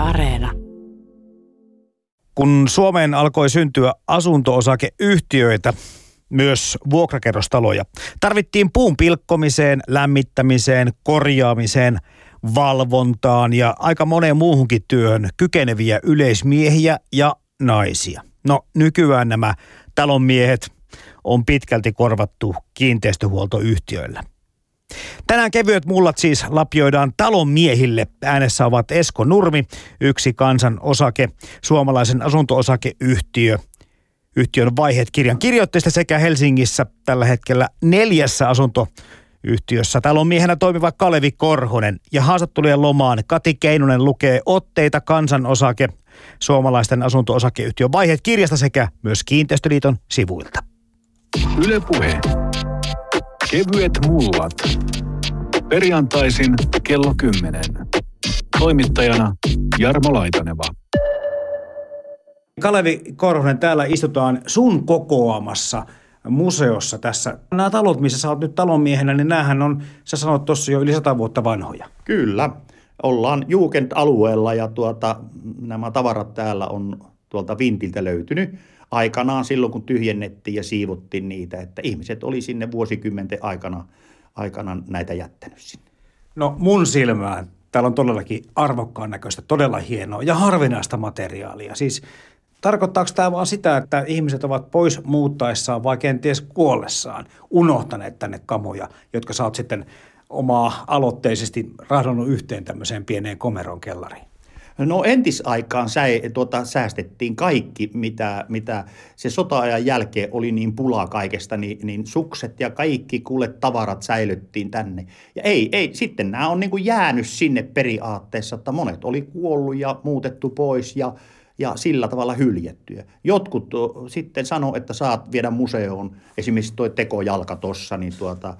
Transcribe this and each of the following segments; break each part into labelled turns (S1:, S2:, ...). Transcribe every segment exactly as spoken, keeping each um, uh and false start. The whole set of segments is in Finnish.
S1: Areena.
S2: Kun Suomeen alkoi syntyä asunto-osakeyhtiöitä, myös vuokrakerrostaloja, tarvittiin puun pilkkomiseen, lämmittämiseen, korjaamiseen, valvontaan ja aika moneen muuhunkin työhön kykeneviä yleismiehiä ja naisia. No nykyään nämä talonmiehet on pitkälti korvattu kiinteistöhuoltoyhtiöillä. Tänään kevyet mullat siis lapioidaan talonmiehille. Äänessä ovat Esko Nurmi, yksi kansan osake, suomalaisen asunto-osakeyhtiö, yhtiön vaiheet-kirjan kirjoittajista sekä Helsingissä tällä hetkellä neljässä asuntoyhtiössä talonmiehenä toimiva Kalevi Korhonen. Ja haastattelujen lomaan Kati Keinonen lukee otteita kansan osake, suomalaisten asunto-osakeyhtiön vaiheet-kirjasta sekä myös Kiinteistöliiton sivuilta.
S3: Yle Puhe. Kevyet mullat. Perjantaisin kello kymmenen. Toimittajana Jarmo Laitaneva.
S2: Kalevi Korhonen, täällä istutaan sun kokoamassa museossa tässä. Nämä talot, missä sä oot nyt talonmiehenä, niin näähän on, sä sanoit tuossa jo yli sata vuotta vanhoja.
S4: Kyllä. Ollaan Juukent-alueella ja tuota, nämä tavarat täällä on tuolta vintiltä löytynyt aikanaan silloin, kun tyhjennettiin ja siivottiin niitä, että ihmiset oli sinne vuosikymmenten aikana, aikana näitä jättänyt sinne.
S2: No mun silmään täällä on todellakin arvokkaan näköistä, todella hienoa ja harvinaista materiaalia. Siis tarkoittaako tämä vaan sitä, että ihmiset ovat pois muuttaessaan vai kenties kuollessaan unohtaneet tänne kamoja, jotka sä oot sitten omaa aloitteisesti rahdonnut yhteen tämmöiseen pieneen komeron kellariin?
S4: No entisaikaan sä, tuota, säästettiin kaikki, mitä, mitä se sota-ajan jälkeen oli niin pulaa kaikesta, niin, niin sukset ja kaikki kuule tavarat säilyttiin tänne. Ja ei, ei sitten nämä on niin kuin jäänyt sinne periaatteessa, että monet oli kuollut ja muutettu pois ja, ja sillä tavalla hyljettyjä. Jotkut sitten sanoo, että saat viedä museoon, esimerkiksi tuo tekojalka tuossa, niin tuota,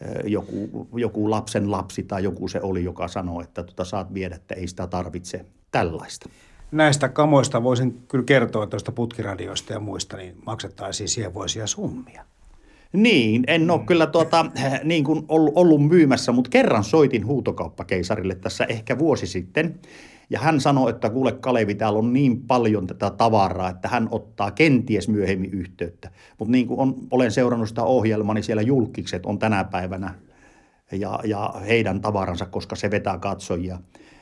S4: joku, joku lapsen lapsi tai joku se oli, joka sanoo, että tuota saat viedä, että ei sitä tarvitse tällaista.
S2: Näistä kamoista voisin kyllä kertoa tuosta putkiradioista ja muista, niin maksettaisiin sievoisia summia.
S4: Niin, en ole kyllä tuota, niin kuin ollut, ollut myymässä, mutta kerran soitin huutokauppakeisarille tässä ehkä vuosi sitten. Ja hän sanoi, että kuule Kalevi, täällä on niin paljon tätä tavaraa, että hän ottaa kenties myöhemmin yhteyttä. Mutta niin kuin on, olen seurannut sitä ohjelmaa, niin siellä julkikset on tänä päivänä ja, ja heidän tavaransa, koska se vetää katsojia.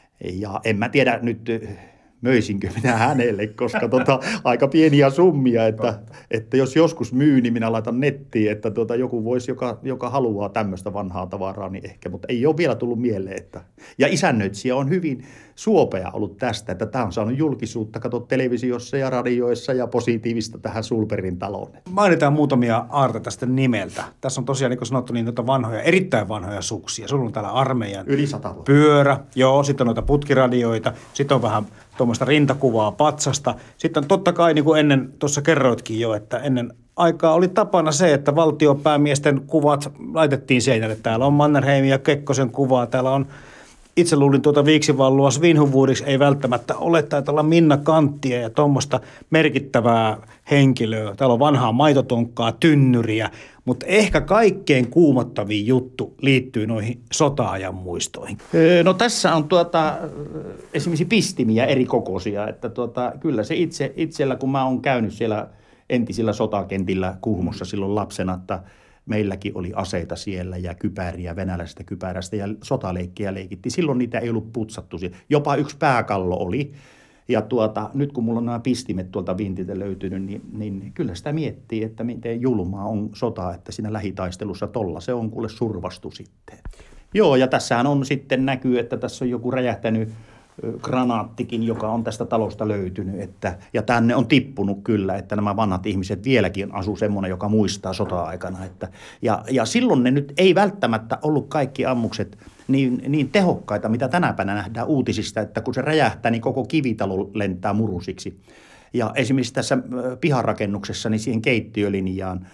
S4: Ja en mä tiedä nyt, möisinkö minä hänelle, koska tota, aika pieniä summia, että, että jos joskus myy, niin minä laitan nettiin, että tota, joku voisi, joka, joka haluaa tämmöistä vanhaa tavaraa, niin ehkä, mutta ei ole vielä tullut mieleen. Että. Ja isännöitsijä on hyvin suopea ollut tästä, että tämä on saanut julkisuutta, kato televisiossa ja radioissa ja positiivista tähän Sulperin taloon.
S2: Mainitaan muutamia aarteita tästä nimeltä. Tässä on tosiaan, niin kuin sanottu, niin noita vanhoja, erittäin vanhoja suksia. Sulla on täällä armeijan
S4: Yli sata vuotta.
S2: Pyörä, joo, sitten on noita putkiradioita, sitten on vähän tuommoista rintakuvaa patsasta. Sitten on totta kai, niin kuin ennen tuossa kerroitkin jo, että ennen aikaa oli tapana se, että valtiopäämiesten kuvat laitettiin seinälle. Täällä on Mannerheim ja Kekkosen kuvaa, täällä on, itse luulin tuota Viiksivallua Svinhufvudiksi, ei välttämättä ole, taitaa olla Minna Kanttia ja tuommoista merkittävää henkilöä. Täällä on vanhaa maitotonkkaa, tynnyriä, mutta ehkä kaikkein kuumottavin juttu liittyy noihin sota-ajan muistoihin.
S4: No tässä on tuota, esimerkiksi pistimiä eri kokoisia, että tuota, kyllä se itse, itsellä, kun mä oon käynyt siellä entisillä sotakentillä Kuhmossa silloin lapsena, että meilläkin oli aseita siellä ja kypäriä venäläisestä kypärästä ja sotaleikkiä leikittiin. Silloin niitä ei ollut putsattu. Jopa yksi pääkallo oli. Ja tuota, nyt kun mulla on nämä pistimet tuolta vintiltä löytynyt, niin, niin kyllä sitä miettii, että miten julmaa on sota, että siinä lähitaistelussa tolla se on kuule survastu sitten. Joo, ja tässähän on sitten näkyy, että tässä on joku räjähtänyt granaattikin, joka on tästä talosta löytynyt. Että, ja tänne on tippunut kyllä, että nämä vanhat ihmiset vieläkin asuu semmoinen, joka muistaa sota-aikana. Että, ja, ja silloin ne nyt ei välttämättä ollut kaikki ammukset niin, niin tehokkaita, mitä tänä päivänä nähdään uutisista, että kun se räjähtää, niin koko kivitalo lentää murusiksi. Ja esimerkiksi tässä piharakennuksessa, niin siihen keittiölinjaan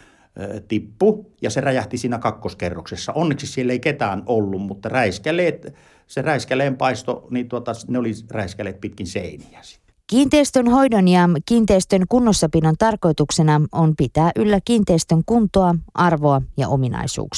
S4: tippu ja se räjähti siinä kakkoskerroksessa. Onneksi siellä ei ketään ollut, mutta räiskäleet, se räiskäleen paisto, niin tuota, ne oli räiskäleet pitkin seiniä.
S5: Kiinteistön hoidon ja kiinteistön kunnossapidon tarkoituksena on pitää yllä kiinteistön kuntoa, arvoa ja ominaisuuksia.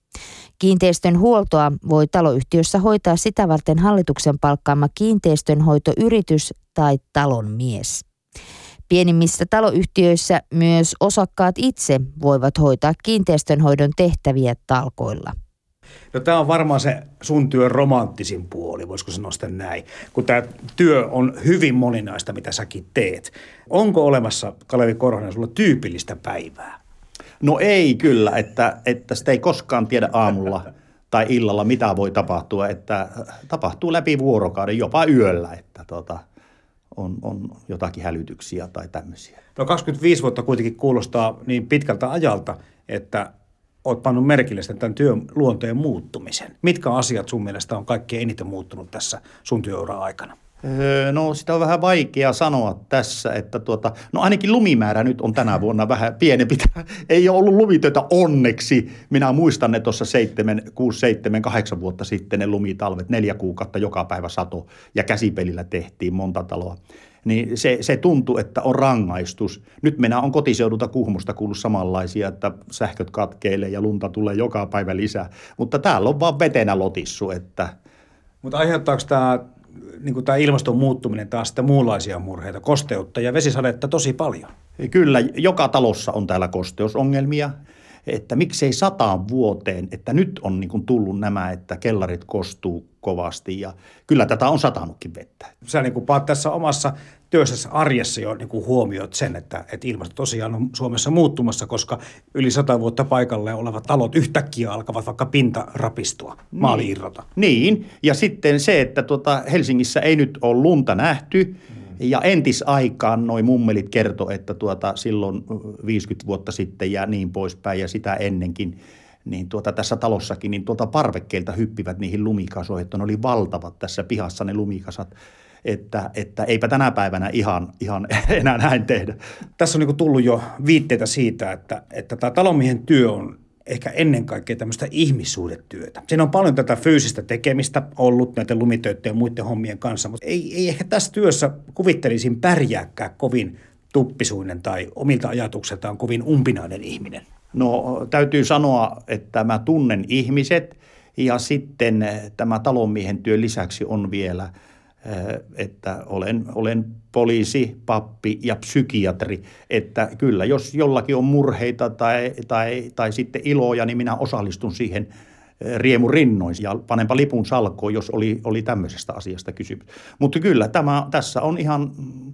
S5: Kiinteistön huoltoa voi taloyhtiössä hoitaa sitä varten hallituksen palkkaama kiinteistönhoitoyritys tai talonmies. Pienimmissä taloyhtiöissä myös osakkaat itse voivat hoitaa kiinteistönhoidon tehtäviä talkoilla.
S2: No tämä on varmaan se sun työn romanttisin puoli, voisiko sanoa sitä näin, kun tämä työ on hyvin moninaista, mitä säkin teet. Onko olemassa, Kalevi Korhonen, sulla tyypillistä päivää?
S4: No ei kyllä, että, että sitä ei koskaan tiedä aamulla tai illalla, mitä voi tapahtua, että tapahtuu läpi vuorokauden, jopa yöllä, että tota, on, on jotakin hälytyksiä tai tämmöisiä.
S2: No kaksikymmentäviisi vuotta kuitenkin kuulostaa niin pitkältä ajalta, että olet pannut merkille tämän työn luonteen muuttumisen. Mitkä asiat sun mielestä on kaikkein eniten muuttunut tässä sun työuran aikana?
S4: Öö, no sitä on vähän vaikea sanoa tässä, että tuota, no ainakin lumimäärä nyt on tänä vuonna vähän pienempi. Ei ole ollut lumitöitä onneksi. Minä muistan ne tuossa seitsemän, kuusi, seitsemän, kahdeksan vuotta sitten ne lumitalvet, neljä kuukautta joka päivä sato ja käsipelillä tehtiin monta taloa. Niin se, se tuntuu, että on rangaistus. Nyt minä on kotiseudulta Kuhmosta kuullut samanlaisia, että sähköt katkeilee ja lunta tulee joka päivä lisää. Mutta täällä on vaan vetenä lotissu. Että...
S2: Mutta aiheuttaako tämä, niin tämä ilmaston muuttuminen taas sitten muunlaisia murheita, kosteutta ja vesisadetta tosi paljon?
S4: Kyllä, joka talossa on täällä kosteusongelmia. Että miksei sataan vuoteen, että nyt on niin kuin tullut nämä, että kellarit kostuu kovasti ja kyllä tätä on satanutkin vettä.
S2: Sä niin kuin paat tässä omassa työssäsi arjessa jo niin kuin huomioit sen, että, että ilmasto tosiaan on Suomessa muuttumassa, koska yli sata vuotta paikalle olevat talot yhtäkkiä alkavat vaikka pinta rapistua, maali irrota.
S4: Niin, ja sitten se, että tuota Helsingissä ei nyt ole lunta nähty, ja entisaikaan noi mummelit kertoi, että tuota, silloin viisikymmentä vuotta sitten ja niin poispäin ja sitä ennenkin, niin tuota, tässä talossakin niin tuolta parvekkeilta hyppivät niihin lumikasoihin, että ne oli valtavat tässä pihassa ne lumikasat, että, että eipä tänä päivänä ihan, ihan enää näin tehdä.
S2: Tässä on niin kuin tullut jo viitteitä siitä, että, että tämä talonmiehen työ on ehkä ennen kaikkea tämmöistä ihmissuhdetyötä. Siinä on paljon tätä fyysistä tekemistä ollut näiden lumitöiden ja muiden hommien kanssa, mutta ei, ei ehkä tässä työssä kuvittelisin pärjääkään kovin tuppisuinen tai omilta ajatukseltaan kovin umpinainen ihminen.
S4: No täytyy sanoa, että mä tunnen ihmiset ja sitten tämä talonmiehen työn lisäksi on vielä, että olen, olen poliisi, pappi ja psykiatri, että kyllä jos jollakin on murheita tai, tai, tai sitten iloja, niin minä osallistun siihen riemu rinnoin ja panenpa lipun salkoon, jos oli, oli tämmöisestä asiasta kysymys. Mutta kyllä tämä, tässä on ihan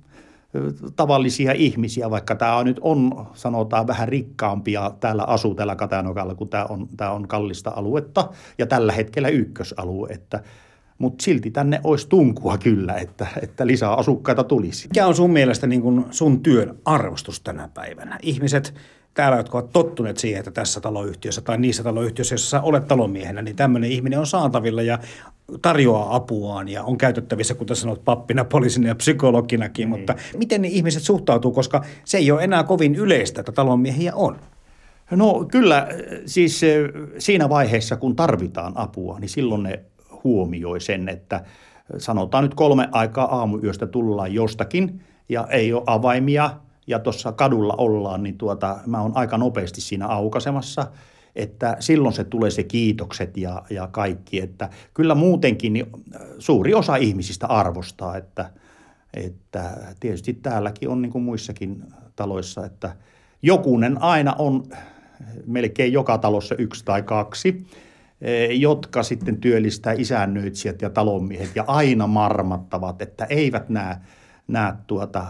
S4: tavallisia ihmisiä, vaikka tämä nyt on, sanotaan, vähän rikkaampia täällä asuu täällä Katajanokaalla, kun tämä on, tämä on kallista aluetta ja tällä hetkellä ykkösalue, että mutta silti tänne olisi tunkua kyllä, että, että lisää asukkaita tulisi.
S2: Mikä on sun mielestä niin kun sun työn arvostus tänä päivänä? Ihmiset täällä, jotka ovat tottuneet siihen, että tässä taloyhtiössä tai niissä taloyhtiöissä, joissa sä olet talonmiehenä, niin tämmöinen ihminen on saatavilla ja tarjoaa apuaan ja on käytettävissä, kuten sanot, pappina, poliisina ja psykologinakin. Niin. Mutta miten ne ihmiset suhtautuu, koska se ei ole enää kovin yleistä, että talonmiehiä on?
S4: No kyllä, siis siinä vaiheessa, kun tarvitaan apua, niin silloin ne huomioi sen, että sanotaan nyt kolme aikaa aamuyöstä tullaan jostakin ja ei ole avaimia ja tuossa kadulla ollaan, niin tuota, mä oon aika nopeasti siinä aukaisemassa, että silloin se tulee se kiitokset ja, ja kaikki, että kyllä muutenkin niin suuri osa ihmisistä arvostaa, että, että tietysti täälläkin on niin kuin muissakin taloissa, että jokunen aina on melkein joka talossa yksi tai kaksi, jotka sitten työllistää isännöitsijät ja talonmiehet ja aina marmattavat, että eivät näe, näe tuota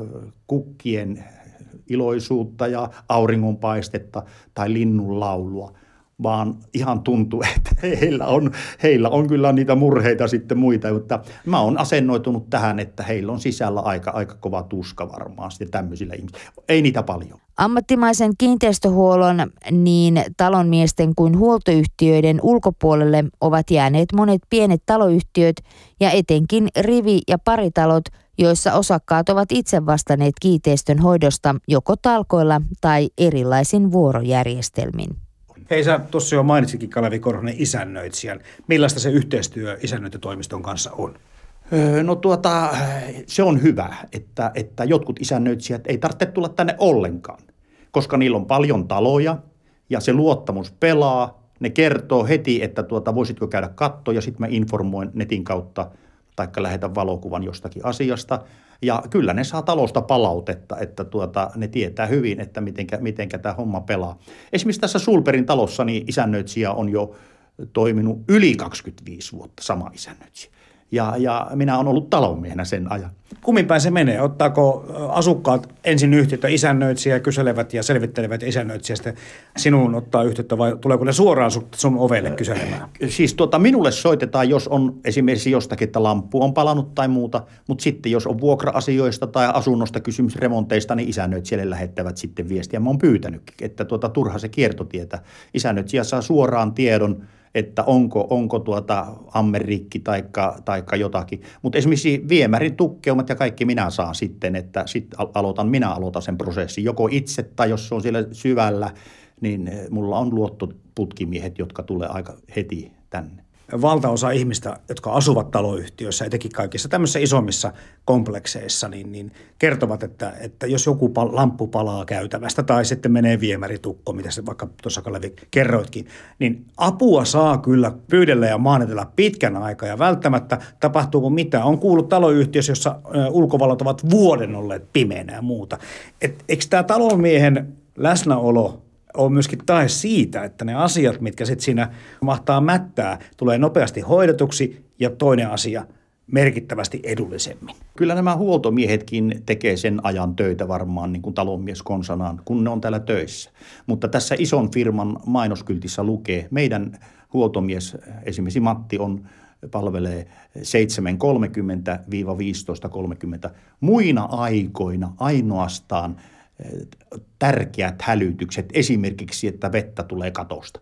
S4: kukkien iloisuutta ja auringonpaistetta tai linnun laulua, vaan ihan tuntuu, että heillä on, heillä on kyllä niitä murheita sitten muita, mutta mä oon asennoitunut tähän, että heillä on sisällä aika, aika kova tuska varmaan sitten tämmöisillä ihmisillä. Ei niitä paljon.
S5: Ammattimaisen kiinteistöhuollon niin talonmiesten kuin huoltoyhtiöiden ulkopuolelle ovat jääneet monet pienet taloyhtiöt ja etenkin rivi- ja paritalot, joissa osakkaat ovat itse vastanneet kiinteistön hoidosta joko talkoilla tai erilaisin vuorojärjestelmin.
S2: Hei, sä tuossa jo mainitsikin, Kalevi Korhonen, isännöitsijän. Millaista se yhteistyö isännöintitoimiston kanssa on?
S4: No tuota, se on hyvä, että, että jotkut isännöitsijät ei tarvitse tulla tänne ollenkaan, koska niillä on paljon taloja ja se luottamus pelaa, Ne kertoo heti, että tuota, voisitko käydä kattoon ja sitten mä informoin netin kautta taikka lähetän valokuvan jostakin asiasta. Ja kyllä ne saa talosta palautetta, että tuota, ne tietää hyvin, että mitenkä, mitenkä tämä homma pelaa. Esimerkiksi tässä Sulperin talossa niin isännöitsijä on jo toiminut yli kaksikymmentäviisi vuotta, sama isännöitsijä. Ja, ja minä olen ollut talonmiehenä sen ajan.
S2: Kummin päin se menee? Ottaako asukkaat ensin yhteyttä isännöitsijä ja kyselevät ja selvittelevät isännöitsijästä sinuun ottaa yhteyttä vai tuleeko ne suoraan sun ovelle kyselemään?
S4: Siis tuota, minulle soitetaan, jos on esimerkiksi jostakin, että lamppu on palannut tai muuta, mutta sitten jos on vuokra-asioista tai asunnosta kysymys remonteista, niin isännöitsijälle lähettävät sitten viestiä. Mä oon pyytänytkin, että tuota, turha se kiertotietä. Isännöitsijä saa suoraan tiedon, että onko, onko tuota ammerikki taikka, taikka jotakin. Mutta esimerkiksi viemärin tukkeumat ja kaikki minä saan sitten, että sit aloitan, minä aloitan sen prosessin. Joko itse tai jos se on siellä syvällä, niin mulla on luottoputkimiehet, jotka tulee aika heti tänne.
S2: Valtaosa ihmistä, jotka asuvat taloyhtiöissä, etenkin kaikissa tämmöisissä isommissa komplekseissa, niin, niin kertovat, että, että jos joku pal- lamppu palaa käytävästä tai sitten menee viemäritukko, mitä se vaikka tuossa Kalevi kerroitkin, niin apua saa kyllä pyydellä ja maanitella pitkän aikaa ja välttämättä tapahtuuko mitään. On kuullut taloyhtiössä, jossa ulkovalot ovat vuoden olleet pimeänä ja muuta. Et, eikö tämä talonmiehen läsnäolo on myöskin tae siitä, että ne asiat, mitkä sitten siinä mahtaa mättää, tulee nopeasti hoidetuksi ja toinen asia merkittävästi edullisemmin.
S4: Kyllä nämä huoltomiehetkin tekee sen ajan töitä varmaan niin kuin talonmies konsanaan, kun ne on täällä töissä. Mutta tässä ison firman mainoskyltissä lukee, meidän huoltomies, esimerkiksi Matti, on palvelee seitsemän kolmekymmentä viisitoista kolmekymmentä. Muina aikoina ainoastaan tärkeät hälytykset, esimerkiksi, että vettä tulee katosta.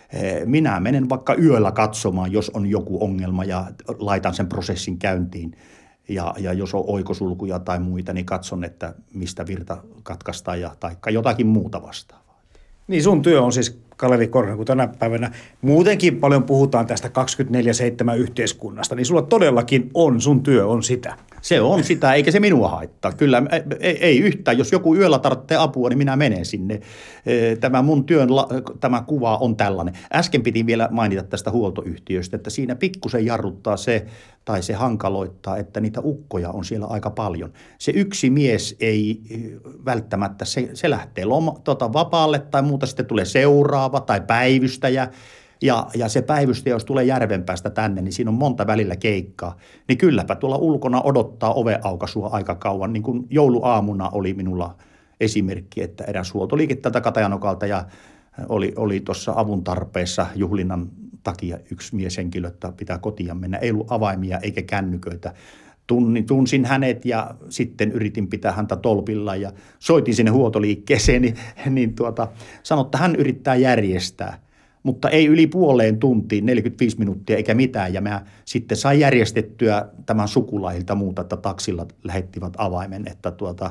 S4: Minä menen vaikka yöllä katsomaan, jos on joku ongelma ja laitan sen prosessin käyntiin. Ja, ja jos on oikosulkuja tai muita, niin katson, että mistä virta katkaistaan ja taikka jotakin muuta vastaavaa.
S2: Niin sun työ on siis, Kalevi Korhonen, kun tänä päivänä muutenkin paljon puhutaan tästä kaksikymmentäneljä seitsemän yhteiskunnasta, niin sulla todellakin on, sun työ on sitä.
S4: Se on sitä, eikä se minua haittaa. Kyllä ei, ei yhtään. Jos joku yöllä tarvitsee apua, niin minä menen sinne. Tämä mun työn tämä kuva on tällainen. Äsken piti vielä mainita tästä huoltoyhtiöstä, että siinä pikkusen jarruttaa se, tai se hankaloittaa, että niitä ukkoja on siellä aika paljon. Se yksi mies ei välttämättä, se, se lähtee loma, tota, vapaalle tai muuta, sitten tulee seuraava tai päivystäjä. Ja, ja se päivystäjä, jos tulee Järvenpäästä tänne, niin siinä on monta välillä keikkaa. Niin kylläpä tuolla ulkona odottaa oveaukaisua aika kauan. Niin kuin jouluaamuna oli minulla esimerkki, että eräs huoltoliike tältä Katajanokalta ja oli, oli tuossa avun tarpeessa juhlinnan takia yksi mieshenkilö, että pitää kotiin mennä. Ei ollut avaimia eikä kännyköitä. Tunnin, tunsin hänet ja sitten yritin pitää häntä tolpilla ja soitin sinne huoltoliikkeeseen, niin, niin tuota, sanoin, että hän yrittää järjestää. Mutta ei yli puoleen tuntiin, neljäkymmentäviisi minuuttia eikä mitään. Ja mä sitten sain järjestettyä tämän sukulailta muuta, että taksilla lähettivät avaimen, että, tuota,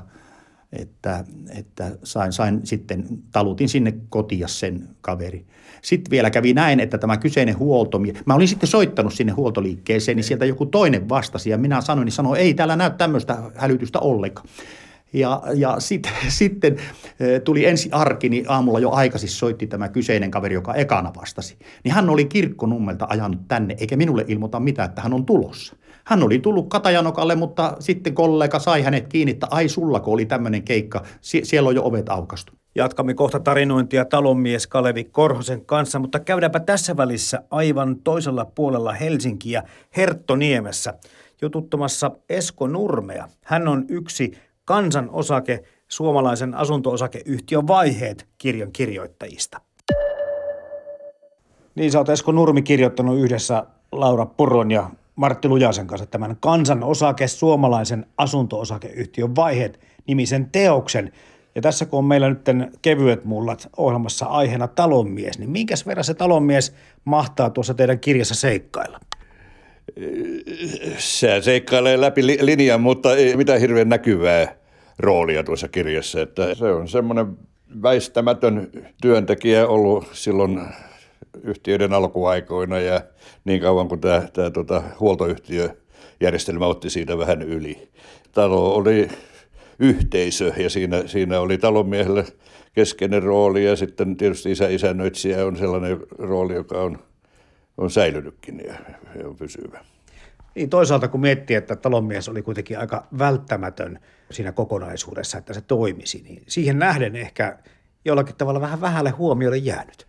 S4: että, että sain, sain sitten, talutin sinne kotia sen kaveri. Sitten vielä kävi näin, että tämä kyseinen huoltomies, mä olin sitten soittanut sinne huoltoliikkeeseen, niin sieltä joku toinen vastasi ja minä sanoin, niin sanoi, ei täällä näy tämmöistä hälytystä ollenkaan. Ja, ja sit, sitten tuli ensi arki, niin aamulla jo aikaisin soitti tämä kyseinen kaveri, joka ekana vastasi. Niin hän oli Kirkkonummelta ajanut tänne, eikä minulle ilmoita mitään, että hän on tulossa. Hän oli tullut Katajanokalle, mutta sitten kollega sai hänet kiinni, että ai sullako oli tämmöinen keikka, Sie- siellä on jo ovet aukaistu.
S2: Jatkamme kohta tarinointia talonmies Kalevi Korhosen kanssa, mutta käydäänpä tässä välissä aivan toisella puolella Helsinkiä Herttoniemessä jututtamassa Esko Nurmea. Hän on yksi Kansan osake, suomalaisen asunto-osakeyhtiön Vaiheet -kirjan kirjoittajista. Niin sä oot Esko Nurmi kirjoittanut yhdessä Laura Puron ja Martti Lujasen kanssa tämän Kansan osake, suomalaisen asunto-osakeyhtiön Vaiheet -nimisen teoksen. Ja tässä kun on meillä nyt kevyet mullat ohjelmassa aiheena talonmies, niin minkäs verran se talonmies mahtaa tuossa teidän kirjassa seikkailla?
S1: Se seikkailee läpi linjan, mutta ei mitään hirveän näkyvää roolia tuossa kirjassa. Että se on semmoinen väistämätön työntekijä ollut silloin yhtiöiden alkuaikoina ja niin kauan kuin tämä, tämä tuota, huoltoyhtiöjärjestelmä otti siitä vähän yli. Talo oli yhteisö ja siinä, siinä oli talonmiehelle keskeinen rooli ja sitten tietysti isä, isännöitsijä on sellainen rooli, joka on, on säilynytkin ja, ja on pysyvä.
S2: Niin toisaalta kun miettii, että talonmies oli kuitenkin aika välttämätön siinä kokonaisuudessa, että se toimisi, niin siihen nähden ehkä jollakin tavalla vähän vähälle huomiolle jäänyt.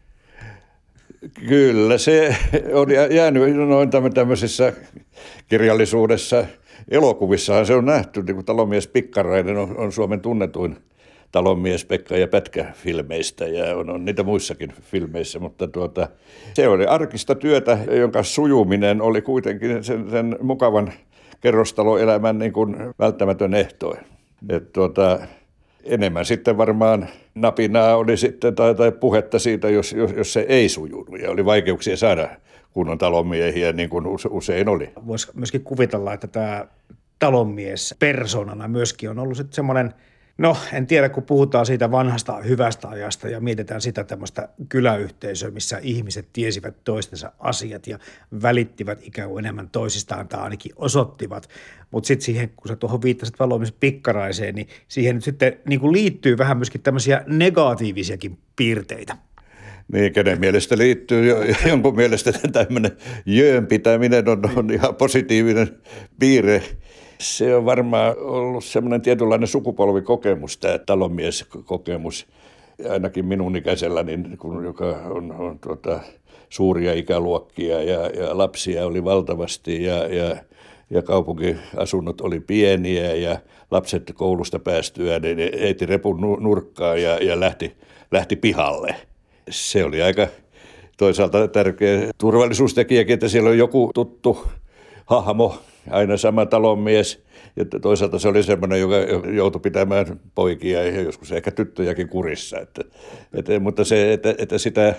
S1: Kyllä, se on jäänyt noin tämmöisessä kirjallisuudessa. Elokuvissahan se on nähty, niin kuin talonmies Pikkarainen on, on Suomen tunnetuin talonmies Pekka ja Pätkä-filmeistä ja on, on niitä muissakin filmeissä, mutta tuota, se oli arkista työtä, jonka sujuminen oli kuitenkin sen, sen mukavan kerrostaloelämän niin kuin välttämätön ehto. Et tuota, enemmän sitten varmaan napinaa oli sitten tai, tai puhetta siitä, jos, jos, jos se ei sujunut ja oli vaikeuksia saada kunnon talonmiehiä, niin kuin usein oli.
S2: Voisi myöskin kuvitella, että tämä talonmies persoonana myöskin on ollut sitten semmoinen, no en tiedä, kun puhutaan siitä vanhasta hyvästä ajasta ja mietitään sitä tämmöistä kyläyhteisöä, missä ihmiset tiesivät toistensa asiat ja välittivät ikään kuin enemmän toisistaan tai ainakin osoittivat. Mutta sitten siihen, kun sä tuohon viittasit talonmies Pikkaraiseen, niin siihen nyt sitten niin kuin liittyy vähän myöskin tämmöisiä negatiivisiakin piirteitä.
S1: Niin, kenen mielestä liittyy, jonkun mielestä tämmöinen jöön pitäminen on, on ihan positiivinen piirre. Se on varmaan ollut semmoinen tietynlainen sukupolvikokemus, tämä talonmieskokemus, ainakin minun ikäiselläni, joka on, on tuota, suuria ikäluokkia ja, ja lapsia oli valtavasti ja, ja, ja kaupunkiasunnot oli pieniä ja lapset koulusta päästyään niin heiti repun nurkkaan ja, ja lähti, lähti pihalle. Se oli aika toisaalta tärkeä turvallisuustekijäkin, että siellä on joku tuttu hahmo, aina sama talonmies. Ja toisaalta se oli semmoinen, joka joutui pitämään poikia ja joskus ehkä tyttöjäkin kurissa. Että, että, mutta se, että, että sitä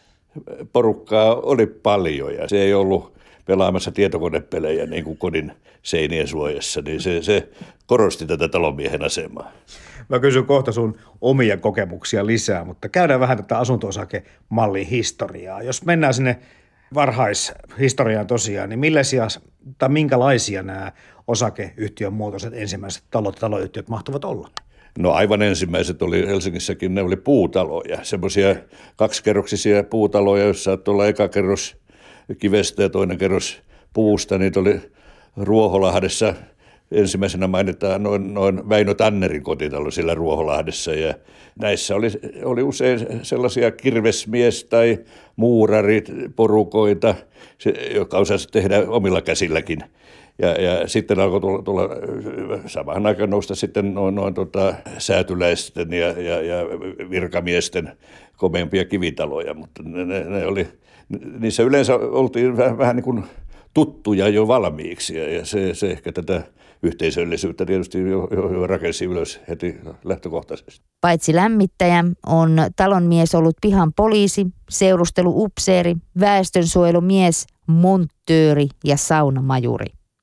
S1: porukkaa oli paljon ja se ei ollut pelaamassa tietokonepelejä niin kuin kodin seinien suojassa, niin se, se korosti tätä talonmiehen asemaa.
S2: Mä kysyn kohta sun omia kokemuksia lisää, mutta käydään vähän tätä asunto-osakemallin historiaa. Jos mennään sinne varhaishistoriaan tosiaan, niin millaisia tai minkälaisia nämä osakeyhtiön muotoiset ensimmäiset talot ja taloyhtiöt mahtuvat olla?
S1: No aivan ensimmäiset oli Helsingissäkin, ne oli puutaloja, semmoisia kaksikerroksisia puutaloja, joissa saattoi olla eka kerros kivestä ja toinen kerros puusta. Niitä oli Ruoholahdessa. Ensimmäisenä mainitaan noin, noin Väinö Tannerin kotitalo sillä Ruoholahdessa ja näissä oli, oli usein sellaisia kirvesmies- tai muurarit porukoita, jotka osasivat tehdä omilla käsilläkin. Ja, ja sitten alkoi tulla, tulla samaan aikaan nousta sitten noin, noin tota, säätyläisten ja, ja, ja virkamiesten komeampia kivitaloja, mutta ne, ne, ne oli, niissä yleensä oltiin vähän, vähän niin kuin tuttuja jo valmiiksi ja, ja se, se ehkä tätä yhteisöllisyyttä tietysti jo, jo, jo rakensi ylös heti lähtökohtaisesti.
S5: Paitsi lämmittäjä on talonmies ollut pihan poliisi, seurusteluupseeri, väestönsuojelumies, monttööri ja saunamajuri.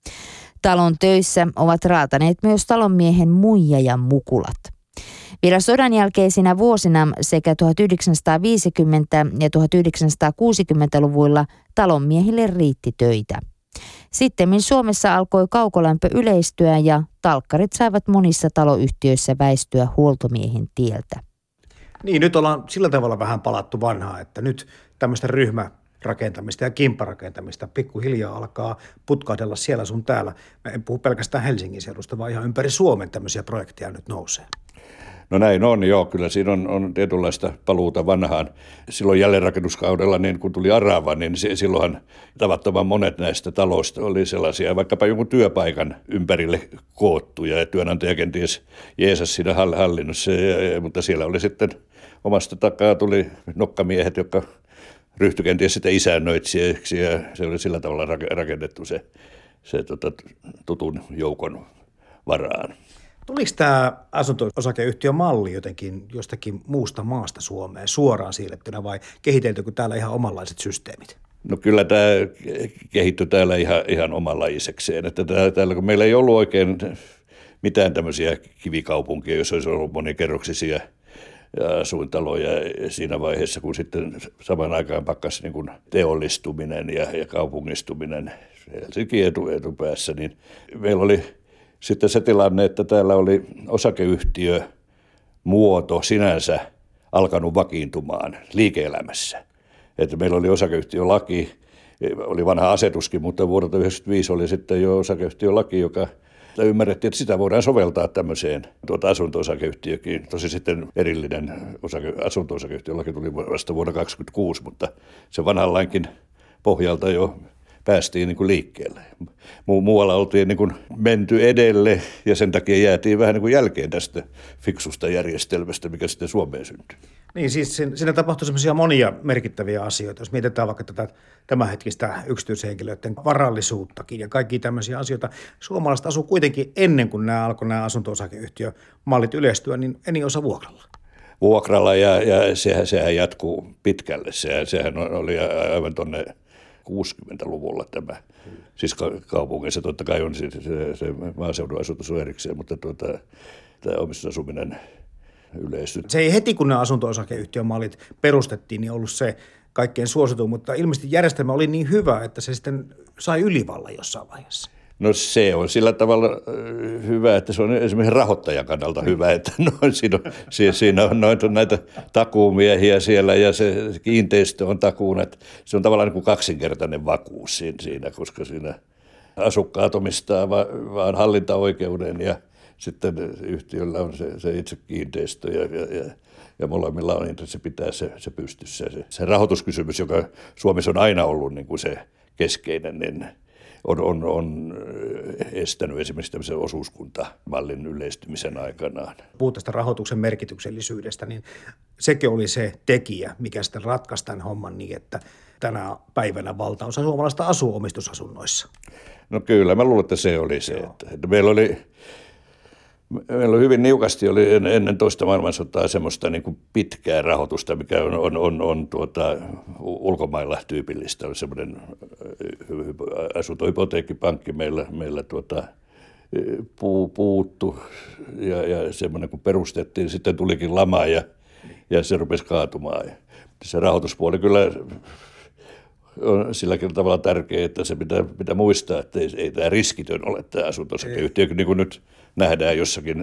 S5: Talon töissä ovat raataneet myös talonmiehen muija ja mukulat. Vielä sodan jälkeisinä vuosina sekä tuhatyhdeksänsataaviisikymmentä- ja tuhatyhdeksänsataakuusikymmentäluvuilla talonmiehille riitti töitä. Sittemmin Suomessa alkoi kaukolämpö yleistyä ja talkkarit saivat monissa taloyhtiöissä väistyä huoltomiehen tieltä.
S2: Niin, nyt ollaan sillä tavalla vähän palattu vanhaa, että nyt tämmöistä ryhmärakentamista ja kimpparakentamista pikkuhiljaa alkaa putkahdella siellä sun täällä. Mä en puhu pelkästään Helsingin seudusta, vaan ihan ympäri Suomen tämmöisiä projekteja nyt nousee.
S1: No näin on, joo. Kyllä siinä on, on tietynlaista paluuta vanhaan. Silloin jälleenrakennuskaudella, niin kun tuli Arava, niin se, silloinhan tavattoman monet näistä taloista oli sellaisia, vaikkapa jonkun työpaikan ympärille koottuja, ja työnantaja kenties jeesas siinä hallinnossa, ja, ja, mutta siellä oli sitten omasta takaa tuli nokkamiehet, jotka ryhtyi kenties sitten isännöitsijäksi, ja se oli sillä tavalla rakennettu se, se tota, tutun joukon varaan.
S2: Tuliko tämä asunto-osakeyhtiön malli jotenkin jostakin muusta maasta Suomeen suoraan siirrettynä vai kehiteltyykö täällä ihan omanlaiset systeemit?
S1: No kyllä tämä kehittyi täällä ihan, ihan omanlaisekseen. Että täällä, kun meillä ei ollut oikein mitään tämmöisiä kivikaupunkia, jos olisi ollut monikerroksisia asuintaloja siinä vaiheessa, kun sitten samaan aikaan pakkasi niin kuin teollistuminen ja, ja kaupungistuminen Helsinki etu, etupäässä, niin meillä oli sitten se tilanne, että täällä oli osakeyhtiö muoto sinänsä alkanut vakiintumaan liike-elämässä. Että meillä oli osakeyhtiölaki, oli vanha asetuskin, mutta vuodelta yhdeksänkymmentäviisi oli sitten jo osakeyhtiölaki, joka ymmärrettiin, että sitä voidaan soveltaa tämmöiseen tuota asunto-osakeyhtiökin. Tosi sitten erillinen osake, asunto-osakeyhtiölaki tuli vasta vuonna kaksikymmentäkuusi, mutta se vanhan lainkin pohjalta jo päästiin niin kuin liikkeelle. Mu- muualla oltiin niin kuin menty edelle ja sen takia jäätiin vähän niin kuin jälkeen tästä fiksusta järjestelmästä, mikä sitten Suomeen syntyi.
S2: Niin siis siinä tapahtui semmoisia monia merkittäviä asioita. Jos mietitään vaikka tätä tämänhetkistä yksityishenkilöiden varallisuuttakin ja kaikkia tämmöisiä asioita. Suomalaiset asuu kuitenkin ennen kuin nämä alkoi nämä asunto-osakeyhtiömallit yleistyä, niin enin osa vuokralla.
S1: Vuokralla ja, ja sehän, sehän jatkuu pitkälle. Sehän, sehän oli aivan tuonne kuusikymmentäluvulla tämä. Siis kaupungeissa totta kai on se, se, se maaseudun asutus on erikseen, mutta tuota, tämä omistusasuminen yleistyi.
S2: Se ei heti, kun nämä asunto-osakeyhtiömallit perustettiin, niin ollut se kaikkein suosituin, mutta ilmeisesti järjestelmä oli niin hyvä, että se sitten sai ylivallan jossain vaiheessa.
S1: No se on sillä tavalla hyvä, että se on esimerkiksi rahoittajan kannalta hyvä, että noin, siinä, on, siinä on noita näitä takuumiehiä siellä ja se kiinteistö on takuuna. Että se on tavallaan niin kuin kaksinkertainen vakuus siinä, koska siinä asukkaat omistaa vaan hallintaoikeuden ja sitten yhtiöllä on se, se itse kiinteistö ja, ja, ja, ja molemmilla on intressi pitää se, se pystyssä. Se, se rahoituskysymys, joka Suomessa on aina ollut niin kuin se keskeinen, niin On, on, on estänyt esimerkiksi tämmöisen osuuskuntamallin yleistymisen aikanaan.
S2: Puhut tästä rahoituksen merkityksellisyydestä, niin sekin oli se tekijä, mikä sitten ratkaisi tämän homman niin, että tänä päivänä valtaosa suomalaista asuu omistusasunnoissa.
S1: No kyllä, mä luulen, että se oli se. Että, että meillä oli... Meillä oli hyvin niukasti oli ennen toista maailmansotaa semmoista niin kuin pitkää rahoitusta, mikä on, on, on, on tuota, ulkomailla tyypillistä. Oli semmoinen asuntohypoteekkipankki meillä, meillä tuota, puu, puuttu ja, ja semmoinen kun perustettiin, sitten tulikin lama ja, ja se rupesi kaatumaan. Se rahoituspuoli kyllä on silläkin tavalla tärkeä, että se pitää, pitää muistaa, että ei, ei tämä riskitön ole tämä asunto-osakeyhtiö, niin kuin nyt nähdään jossakin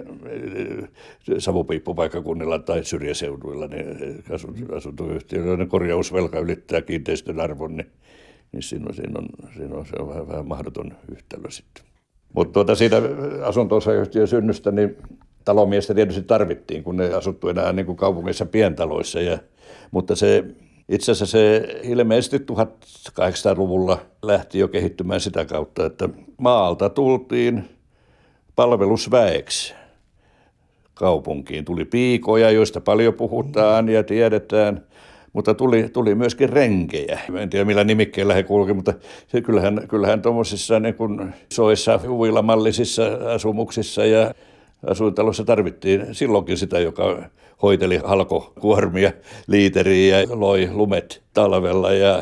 S1: savupiippupaikkakunnilla tai syrjäseuduilla, niin asuntoyhtiöiden korjausvelka ylittää kiinteistön arvon, niin, niin siinä, on, siinä, on, siinä on, se on vähän, vähän mahdoton yhtälö sitten. Mutta tuota siitä asunto-osakeyhtiön synnystä, niin talomiestä tietysti tarvittiin, kun ne asuttu enää niin kuin kaupungeissa pientaloissa, ja, mutta se itse asiassa se ilmeisesti tuhatkahdeksansataaluvulla lähti jo kehittymään sitä kautta, että maalta tultiin palvelusväeksi kaupunkiin. Tuli piikoja, joista paljon puhutaan ja tiedetään, mutta tuli, tuli myöskin renkejä. En tiedä millä nimikkeellä he kulki, mutta se, kyllähän, kyllähän tuommoisissa niin kuin soissa, huvilamallisissa asumuksissa ja asuintalossa tarvittiin silloinkin sitä, joka hoiteli halkokuormia, liiteriä ja loi lumet talvella. Ja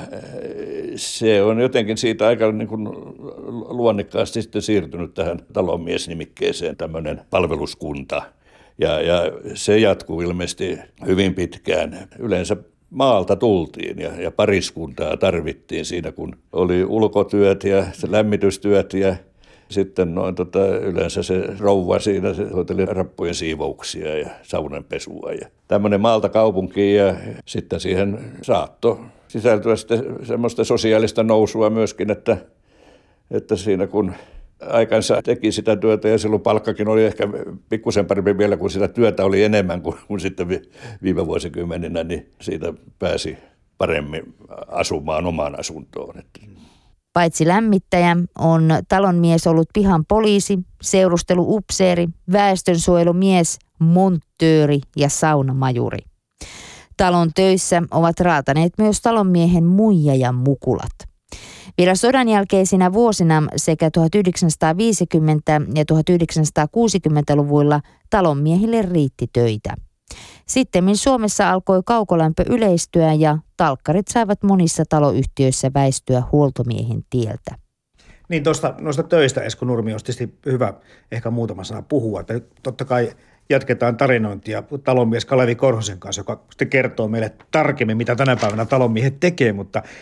S1: se on jotenkin siitä aika niin kuin luonnikkaasti sitten siirtynyt tähän talonmiesnimikkeeseen, tämmöinen palveluskunta. Ja, ja se jatkuu ilmeisesti hyvin pitkään. Yleensä maalta tultiin ja, ja pariskuntaa tarvittiin siinä, kun oli ulkotyöt ja lämmitystyöt ja sitten noin tota, yleensä se rouva siinä, se hoiteli rappujen siivouksia ja saunanpesua ja tämmöinen maalta kaupunkiin ja sitten siihen saatto sisältyä sitten semmoista sosiaalista nousua myöskin, että, että siinä kun aikansa teki sitä työtä ja silloin palkkakin oli ehkä pikkusen parempi vielä, kun sitä työtä oli enemmän kuin, kuin sitten viime vuosikymmeninä, niin siitä pääsi paremmin asumaan omaan asuntoon.
S5: Paitsi lämmittäjä on talonmies ollut pihan poliisi, seurusteluupseeri, väestönsuojelumies, monttööri ja saunamajuri. Talon töissä ovat raataneet myös talonmiehen muija ja mukulat. Vielä sodan jälkeisinä vuosina sekä tuhatyhdeksänsataaviisikymmentä- ja tuhatyhdeksänsataakuusikymmentäluvuilla talonmiehille riitti töitä. Sittemmin Suomessa alkoi kaukolämpö yleistyä ja talkkarit saivat monissa taloyhtiöissä väistyä huoltomiehen tieltä.
S2: Niin tuosta noista töistä Esko Nurmi olisi tietysti hyvä ehkä muutama sana puhua. Että totta kai jatketaan tarinointia talonmies Kalevi Korhosen kanssa, joka sitten kertoo meille tarkemmin, mitä tänä päivänä talonmiehet tekee, mutta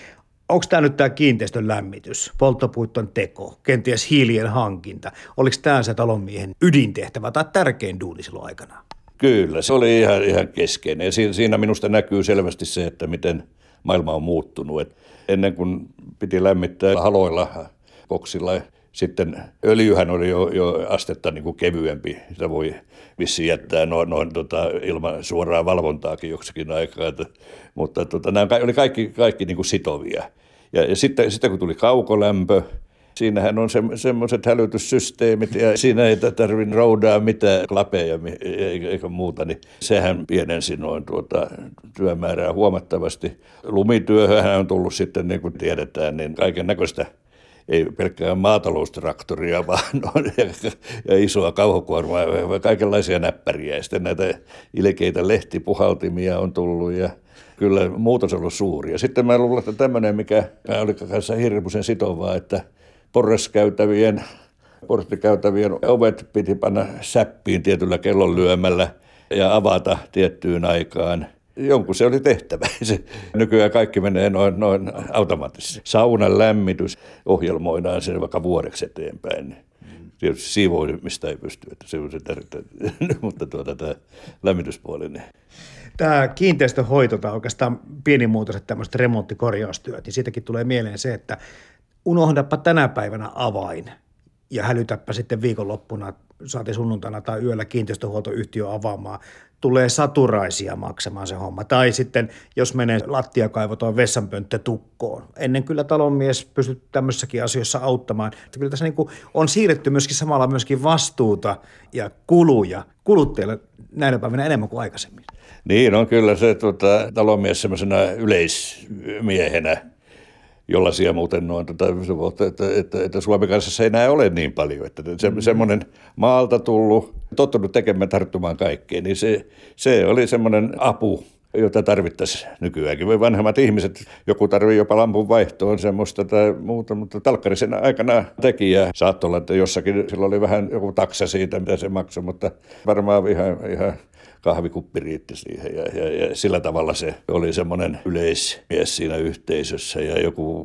S2: Onko tämä nyt tämä kiinteistön lämmitys, polttopuitton teko, kenties hiilien hankinta? Oliko tämä se talonmiehen ydintehtävä tai tärkein duuni silloin aikana?
S1: Kyllä, se oli ihan, ihan keskeinen. Ja siinä minusta näkyy selvästi se, että miten maailma on muuttunut. Et ennen kuin piti lämmittää haloilla, koksilla, sitten öljyhän oli jo, jo astetta niin kuin kevyempi. Sitä voi vissiin jättää noin, noin tota, ilman suoraa valvontaakin joksikin aikaa. Että, mutta tota, nämä oli kaikki, kaikki niin kuin sitovia. Ja, ja sitten, sitten kun tuli kaukolämpö, siinähän on se, semmoiset hälytyssysteemit ja siinä ei tarvitse roudaa mitään klapeja eikä muuta, niin sehän pienensi noin tuota työmäärää huomattavasti. Lumityöhön on tullut sitten, niin kuin tiedetään, niin kaiken näköistä, ei pelkkää maataloustraktoria, vaan on, ja, ja isoa kauhokuormaa, kaikenlaisia näppäriä. Ja sitten näitä ilkeitä lehtipuhaltimia on tullut ja kyllä muutos on ollut suuri. Ja sitten mä luulen, että tämmöinen, mikä oli kanssa hirmuisen sitovaa, että porraskäytävien, porttikäytävien ovet piti panna säppiin tietyllä kellonlyömällä ja avata tiettyyn aikaan. Jonkun se oli tehtävä. Se, nykyään kaikki menee noin, noin automaattisesti. Saunan lämmitys ohjelmoidaan sen vaikka vuodeksi eteenpäin. Tietysti siivoimista ei pysty, että se on se tärkeää, mutta tuota, tämä lämmityspuoli. Niin.
S2: Tämä kiinteistöhoito tai oikeastaan pienimuotoiset tämmöiset remonttikorjaustyöt, niin siitäkin tulee mieleen se, että unohdapa tänä päivänä avain ja hälytäpä sitten viikonloppuna, saati sunnuntaina tai yöllä kiinteistöhuoltoyhtiö avaamaan, tulee saturaisia maksamaan se homma. Tai sitten, jos menee lattiakaivo tai vessanpönttö tukkoon. Ennen kyllä talonmies pystyy tämmöisessäkin asioissa auttamaan. Kyllä tässä niin kuin on siirretty myöskin samalla myöskin vastuuta ja kuluja kuluttajille näinä päivinä enemmän kuin aikaisemmin.
S1: Niin on kyllä se tuota, talonmies semmoisena yleismiehenä, jollaisia muuten noin, että, että, että, että Suomen kanssa ei enää ole niin paljon. Että se, mm-hmm. semmoinen maalta tullut, tottunut tekemään, tarttumaan kaikkeen, niin se, se oli semmoinen apu, jota tarvittaisiin nykyäänkin. Vanhemmat ihmiset, joku tarvii jopa lampun vaihtoon semmoista tai muuta, mutta talkkarisen aikana tekijä saattoi olla, että jossakin sillä oli vähän joku taksa siitä, mitä se maksoi, mutta varmaan ihan, ihan kahvikuppi riitti siihen ja, ja, ja sillä tavalla se oli semmoinen yleismies siinä yhteisössä ja joku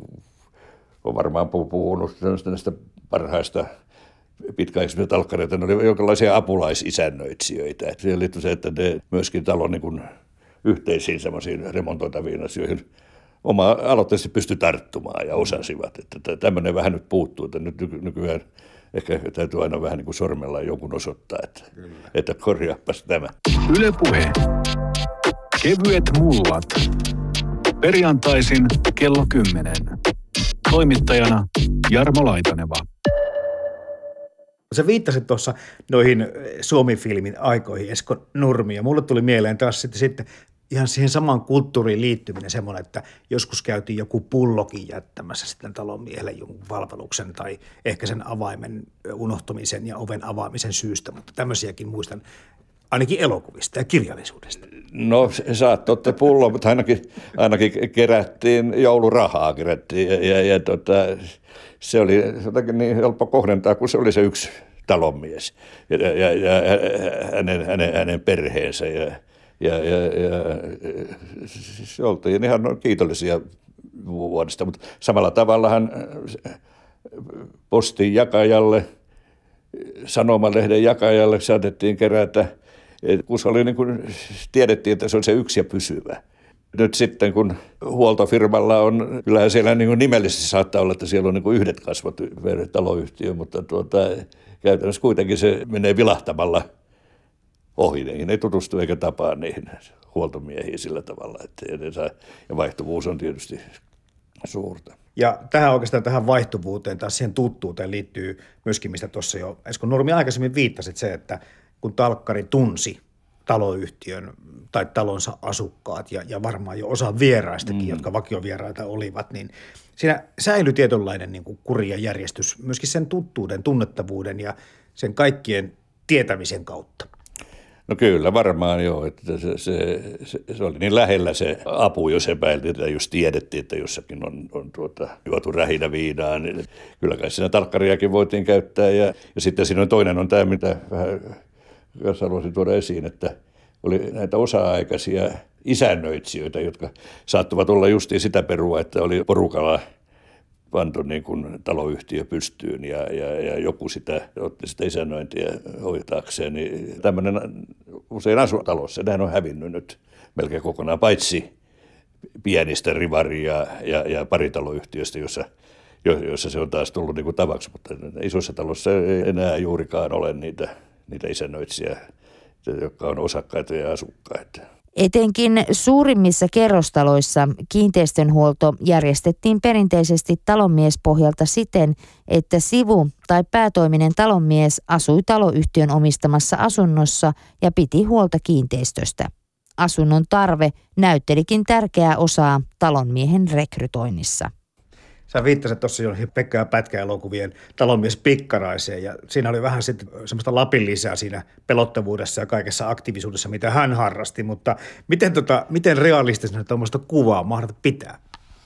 S1: on varmaan puhunut näistä parhaista pitkäaikaisista talkkareita, ne oli jonkinlaisia apulaisisännöitsijöitä. Siihen liittyy se, että ne myöskin talon niin kuin yhteisiin semmoisiin remontoitaviin asioihin oma-aloitteisesti pystyi tarttumaan ja osasivat. Että tämmöinen vähän nyt puuttuu, että nyt nykyään ehkä täytyy aina vähän niin kuin sormella jonkun osoittaa, että, että korjaapas tämä.
S3: Yle Puhe. Kevyet mullat. Perjantaisin kello kymmenen. Toimittajana Jarmo Laitaneva.
S2: Sä viittasit tuossa noihin Suomi-filmin aikoihin, Esko Nurmi, ja mulle tuli mieleen taas sitten, sitten ihan siihen samaan kulttuuriin liittyminen semmoinen, että joskus käytiin joku pullokin jättämässä sitten talonmiehelle jonkun palveluksen tai ehkä sen avaimen unohtumisen ja oven avaamisen syystä, mutta tämmöisiäkin muistan ainakin elokuvista ja kirjallisuudesta.
S1: No saattoi ottaa pullo, mutta ainakin, ainakin kerättiin joulurahaa kerättiin ja, ja, ja tota, se oli jotenkin niin helppo kohdentaa, kun se oli se yksi talonmies ja, ja, ja hänen, hänen, hänen perheensä ja Ja, ja, ja se oltiin ihan kiitollisia vuodesta, mutta samalla tavallahan postin jakajalle, sanomalehden jakajalle saatettiin kerätä, kun se oli niin kuin, tiedettiin, että se on se yksi ja pysyvä. Nyt sitten kun huoltofirmalla on, kyllähän siellä niin kuin nimellisesti saattaa olla, että siellä on niin kuin yhdet kasvot per taloyhtiö, mutta tuota, käytännössä kuitenkin se menee vilahtamalla ohi, niihin ei tutustu eikä tapaa niihin huoltomiehiin sillä tavalla, että saa, ja vaihtuvuus on tietysti suurta.
S2: Ja tähän oikeastaan tähän vaihtuvuuteen tai siihen tuttuuteen liittyy myöskin, mistä tuossa jo Esko Nurmi aikaisemmin viittasit se, että kun talkkari tunsi taloyhtiön tai talonsa asukkaat ja, ja varmaan jo osa vieraistakin, mm. jotka vakiovieraita olivat, niin siinä säilyi tietynlainen niin kuin kuri ja järjestys myöskin sen tuttuuden, tunnettavuuden ja sen kaikkien tietämisen kautta.
S1: No kyllä, varmaan joo, että se, se, se, se oli niin lähellä se apu, jos epäiltiin, että jos tiedettiin, että jossakin on, on tuota, juotu rähinä viinaan, niin kyllä kai siinä talkkariakin voitiin käyttää. Ja, ja sitten siinä on toinen on tämä, mitä vähän haluaisin tuoda esiin, että oli näitä osa-aikaisia isännöitsijöitä, jotka saattuvat olla justiin sitä perua, että oli porukalla pantu niin kuin taloyhtiö pystyyn ja, ja, ja joku sitä, otti sitä isännöintiä hoitaakseen. Niin tämmöinen usein asutalossa, nehän on hävinnyt nyt melkein kokonaan, paitsi pienistä rivari- ja, ja, ja paritaloyhtiöistä, jossa, jossa se on taas tullut niin kuin tavaksi, mutta isossa talossa ei enää juurikaan ole niitä, niitä isännöitsijöitä, jotka on osakkaita ja asukkaita.
S5: Etenkin suurimmissa kerrostaloissa kiinteistönhuolto järjestettiin perinteisesti talonmiespohjalta siten, että sivu- tai päätoiminen talonmies asui taloyhtiön omistamassa asunnossa ja piti huolta kiinteistöstä. Asunnon tarve näyttelikin tärkeää osaa talonmiehen rekrytoinnissa.
S2: Sä viittasit tuossa jo Pekka ja Pätkä-elokuvien talonmies Pikkaraiseen, ja siinä oli vähän sitten semmoista Lapin lisää siinä pelottavuudessa ja kaikessa aktiivisuudessa, mitä hän harrasti, mutta miten, tota, miten realistisena tuommoista kuvaa mahdollista pitää?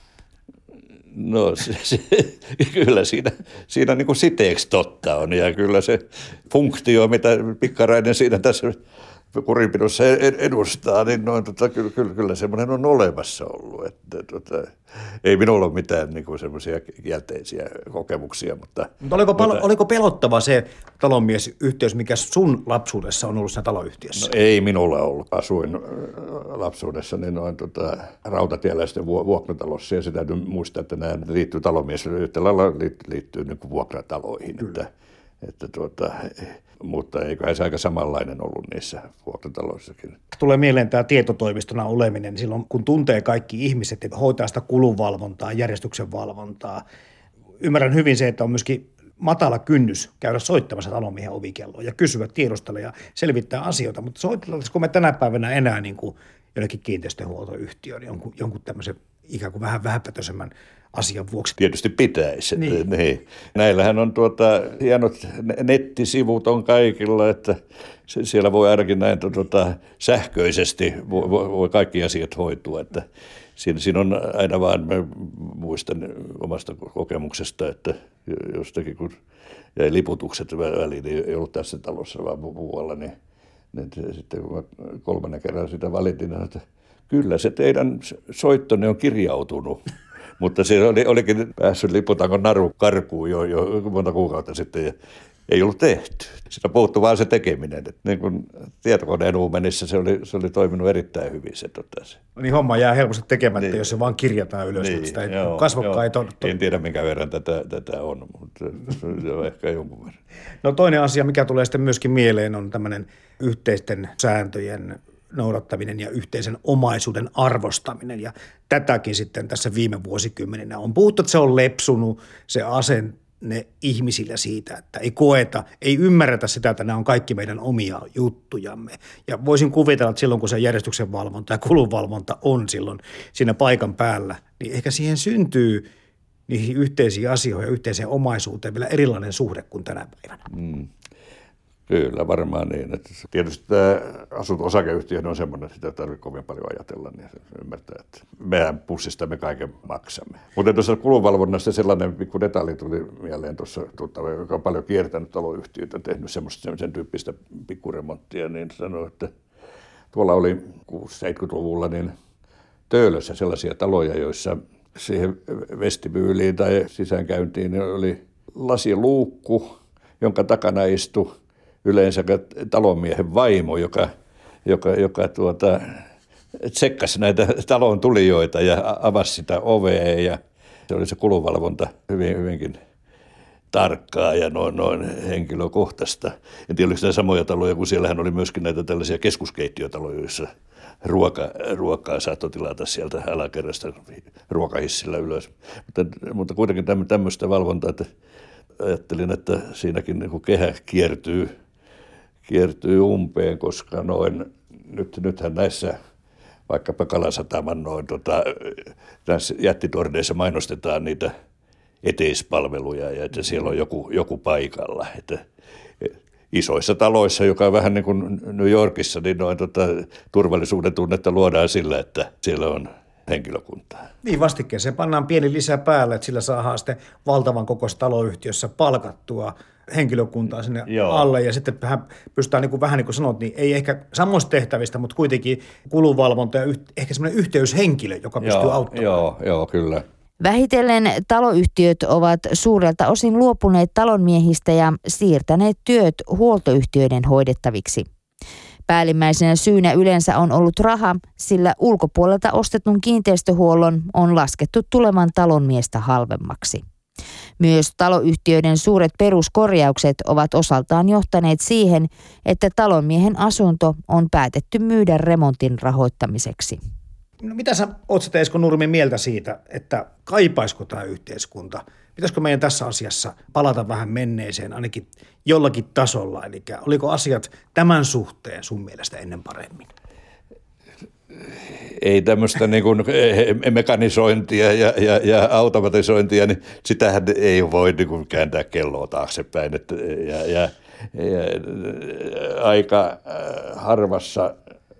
S1: No se, se, kyllä siinä, siinä niin kuin siteeksi totta on, ja kyllä se funktio, mitä Pikkarainen siinä tässä kurinpidossa edustaa, niin noin, tota, kyllä, kyllä, kyllä semmoinen on olemassa ollut. Että, tota, ei minulla ole mitään niin kuin semmoisia kielteisiä kokemuksia. Mutta,
S2: mutta oliko, palo,
S1: mutta
S2: oliko pelottava se talonmiesyhteys, mikä sun lapsuudessa on ollut siinä taloyhtiössä?
S1: No, ei minulla ollut. Asuin lapsuudessa niin noin, tota, rautatieläisten vuokratalossa, ja sitä täytyy muistaa, että nämä liittyy talonmies yhtä lailla liittyy, liittyy niin kuin vuokrataloihin. Että, että, tuota, mutta eiköhän se aika samanlainen ollut niissä vuokrataloissakin.
S2: Tulee mieleen tämä tietotoimistona oleminen silloin, kun tuntee kaikki ihmiset ja hoitaa sitä kulunvalvontaa, järjestyksen valvontaa. Ymmärrän hyvin se, että on myöskin matala kynnys käydä soittamassa talonmiehen ovikelloa ja kysyä, tiedostella ja selvittää asioita, mutta soitellaanko me tänä päivänä enää niin kuin jollekin kiinteistönhuoltoyhtiöön jonkun, jonkun tämmöisen ikään kuin vähän vähäpätöisemmän asian vuoksi?
S1: Tietysti pitäisi.
S2: Niin.
S1: Niin. Näillähän on tuota, hienot nettisivut on kaikilla, että siellä voi ainakin näin tuota, sähköisesti voi, voi kaikki asiat hoitua. Että siinä, siinä on aina vaan, mä muistan omasta kokemuksesta, että jostakin kun jäi liputukset väliin, niin ei ollut tässä talossa vaan muualla, niin, niin sitten kun mä kolmannen kerran sitä valitin, että kyllä se teidän soittonne on kirjautunut. Mutta se oli, olikin päässyt liputangon naru karkuun jo, jo monta kuukautta sitten ja ei ollut tehty. Sitä puuttui vaan se tekeminen. Et niin kuin tietokoneen uumenissä se oli, se oli toiminut erittäin hyvin se totesi.
S2: Niin homma jää helposti tekemättä,
S1: niin.
S2: Jos se vaan kirjataan ylös.
S1: Niin,
S2: mutta sitä ei,
S1: joo,
S2: kasvokkaan ei
S1: joo.
S2: to, to...
S1: En tiedä minkä verran tätä, tätä on, mutta se on ehkä jonkun verran.
S2: No toinen asia, mikä tulee sitten myöskin mieleen, on tämmöinen yhteisten sääntöjen noudattaminen ja yhteisen omaisuuden arvostaminen. Ja tätäkin sitten tässä viime vuosikymmeninä on puhuttu, että se on lepsunut se asenne ihmisillä siitä, että ei koeta, ei ymmärretä sitä, että nämä on kaikki meidän omia juttujamme. Ja voisin kuvitella, että silloin kun se järjestyksen valvonta ja kulunvalvonta on silloin siinä paikan päällä, niin ehkä siihen syntyy niihin yhteisiin asioihin ja yhteiseen omaisuuteen vielä erilainen suhde kuin tänä päivänä.
S1: Mm. Kyllä, varmaan niin. Että tietysti tämä asunto-osakeyhtiö on semmoinen, että sitä ei tarvitse kovin paljon ajatella, niin ymmärtää, että meidän pussista me kaiken maksamme. Mutta tuossa kulunvalvonnassa sellainen pikku detalji tuli mieleen tuossa tuttava, joka on paljon kiertänyt taloyhtiöitä, tehnyt semmoista sen tyyppistä pikkuremonttia, niin sanoi, että tuolla oli kuusikymmentä-seitsemänkymmentäluvulla niin Töölössä sellaisia taloja, joissa siihen vestibyyliin tai sisäänkäyntiin niin oli lasiluukku, jonka takana istui yleensä talonmiehen vaimo, joka, joka, joka tuota, tsekkasi näitä talon tulijoita ja avasi sitä ovea, ja se oli se kulunvalvonta hyvin, hyvinkin tarkkaa ja noin, noin henkilökohtaista. En tiedä, oliko sitä samoja taloja, kun siellähän oli myöskin näitä tällaisia keskuskeittiötaloja, joissa ruoka, ruokaa saattoi tilata sieltä alakerrasta ruokahissillä ylös. Mutta, mutta kuitenkin tämmöistä valvontaa, että ajattelin, että siinäkin niin kuin kehä kiertyy, kiertyy umpeen, koska noin, nyt, nythän näissä vaikkapa Kalasataman noin, tota, näissä jättitorneissa mainostetaan niitä eteispalveluja ja että siellä on joku, joku paikalla. Että isoissa taloissa, joka on vähän niin kuin New Yorkissa, niin noin, tota, turvallisuuden tunnetta luodaan sillä, että siellä on henkilökuntaa.
S2: Niin, vastikkeeseen pannaan pieni lisä päälle, että sillä saadaan sitten valtavan kokoisessa taloyhtiössä palkattua henkilökuntaa sinne
S1: Joo.
S2: alle ja sitten vähän pystytään niin kuin, vähän niin kuin sanot, niin ei ehkä samoista tehtävistä, mutta kuitenkin kulunvalvonta ja yht, ehkä semmoinen yhteyshenkilö, joka pystyy
S1: joo,
S2: auttamaan.
S1: Joo, joo, kyllä.
S5: Vähitellen taloyhtiöt ovat suurelta osin luopuneet talonmiehistä ja siirtäneet työt huoltoyhtiöiden hoidettaviksi. Päällimmäisenä syynä yleensä on ollut raha, sillä ulkopuolelta ostetun kiinteistöhuollon on laskettu tulevan talonmiestä halvemmaksi. Myös taloyhtiöiden suuret peruskorjaukset ovat osaltaan johtaneet siihen, että talonmiehen asunto on päätetty myydä remontin rahoittamiseksi.
S2: No, mitä sä oot sitten, Esko Nurmi, mieltä siitä, että kaipaisiko tämä yhteiskunta? Pitäisikö meidän tässä asiassa palata vähän menneeseen ainakin jollakin tasolla? Eli oliko asiat tämän suhteen sun mielestä ennen paremmin?
S1: Ei tämmöistä niin kuin mekanisointia ja, ja, ja automatisointia, niin sitähän ei voi niin kuin kääntää kelloa taaksepäin. Että, ja, ja, ja aika harvassa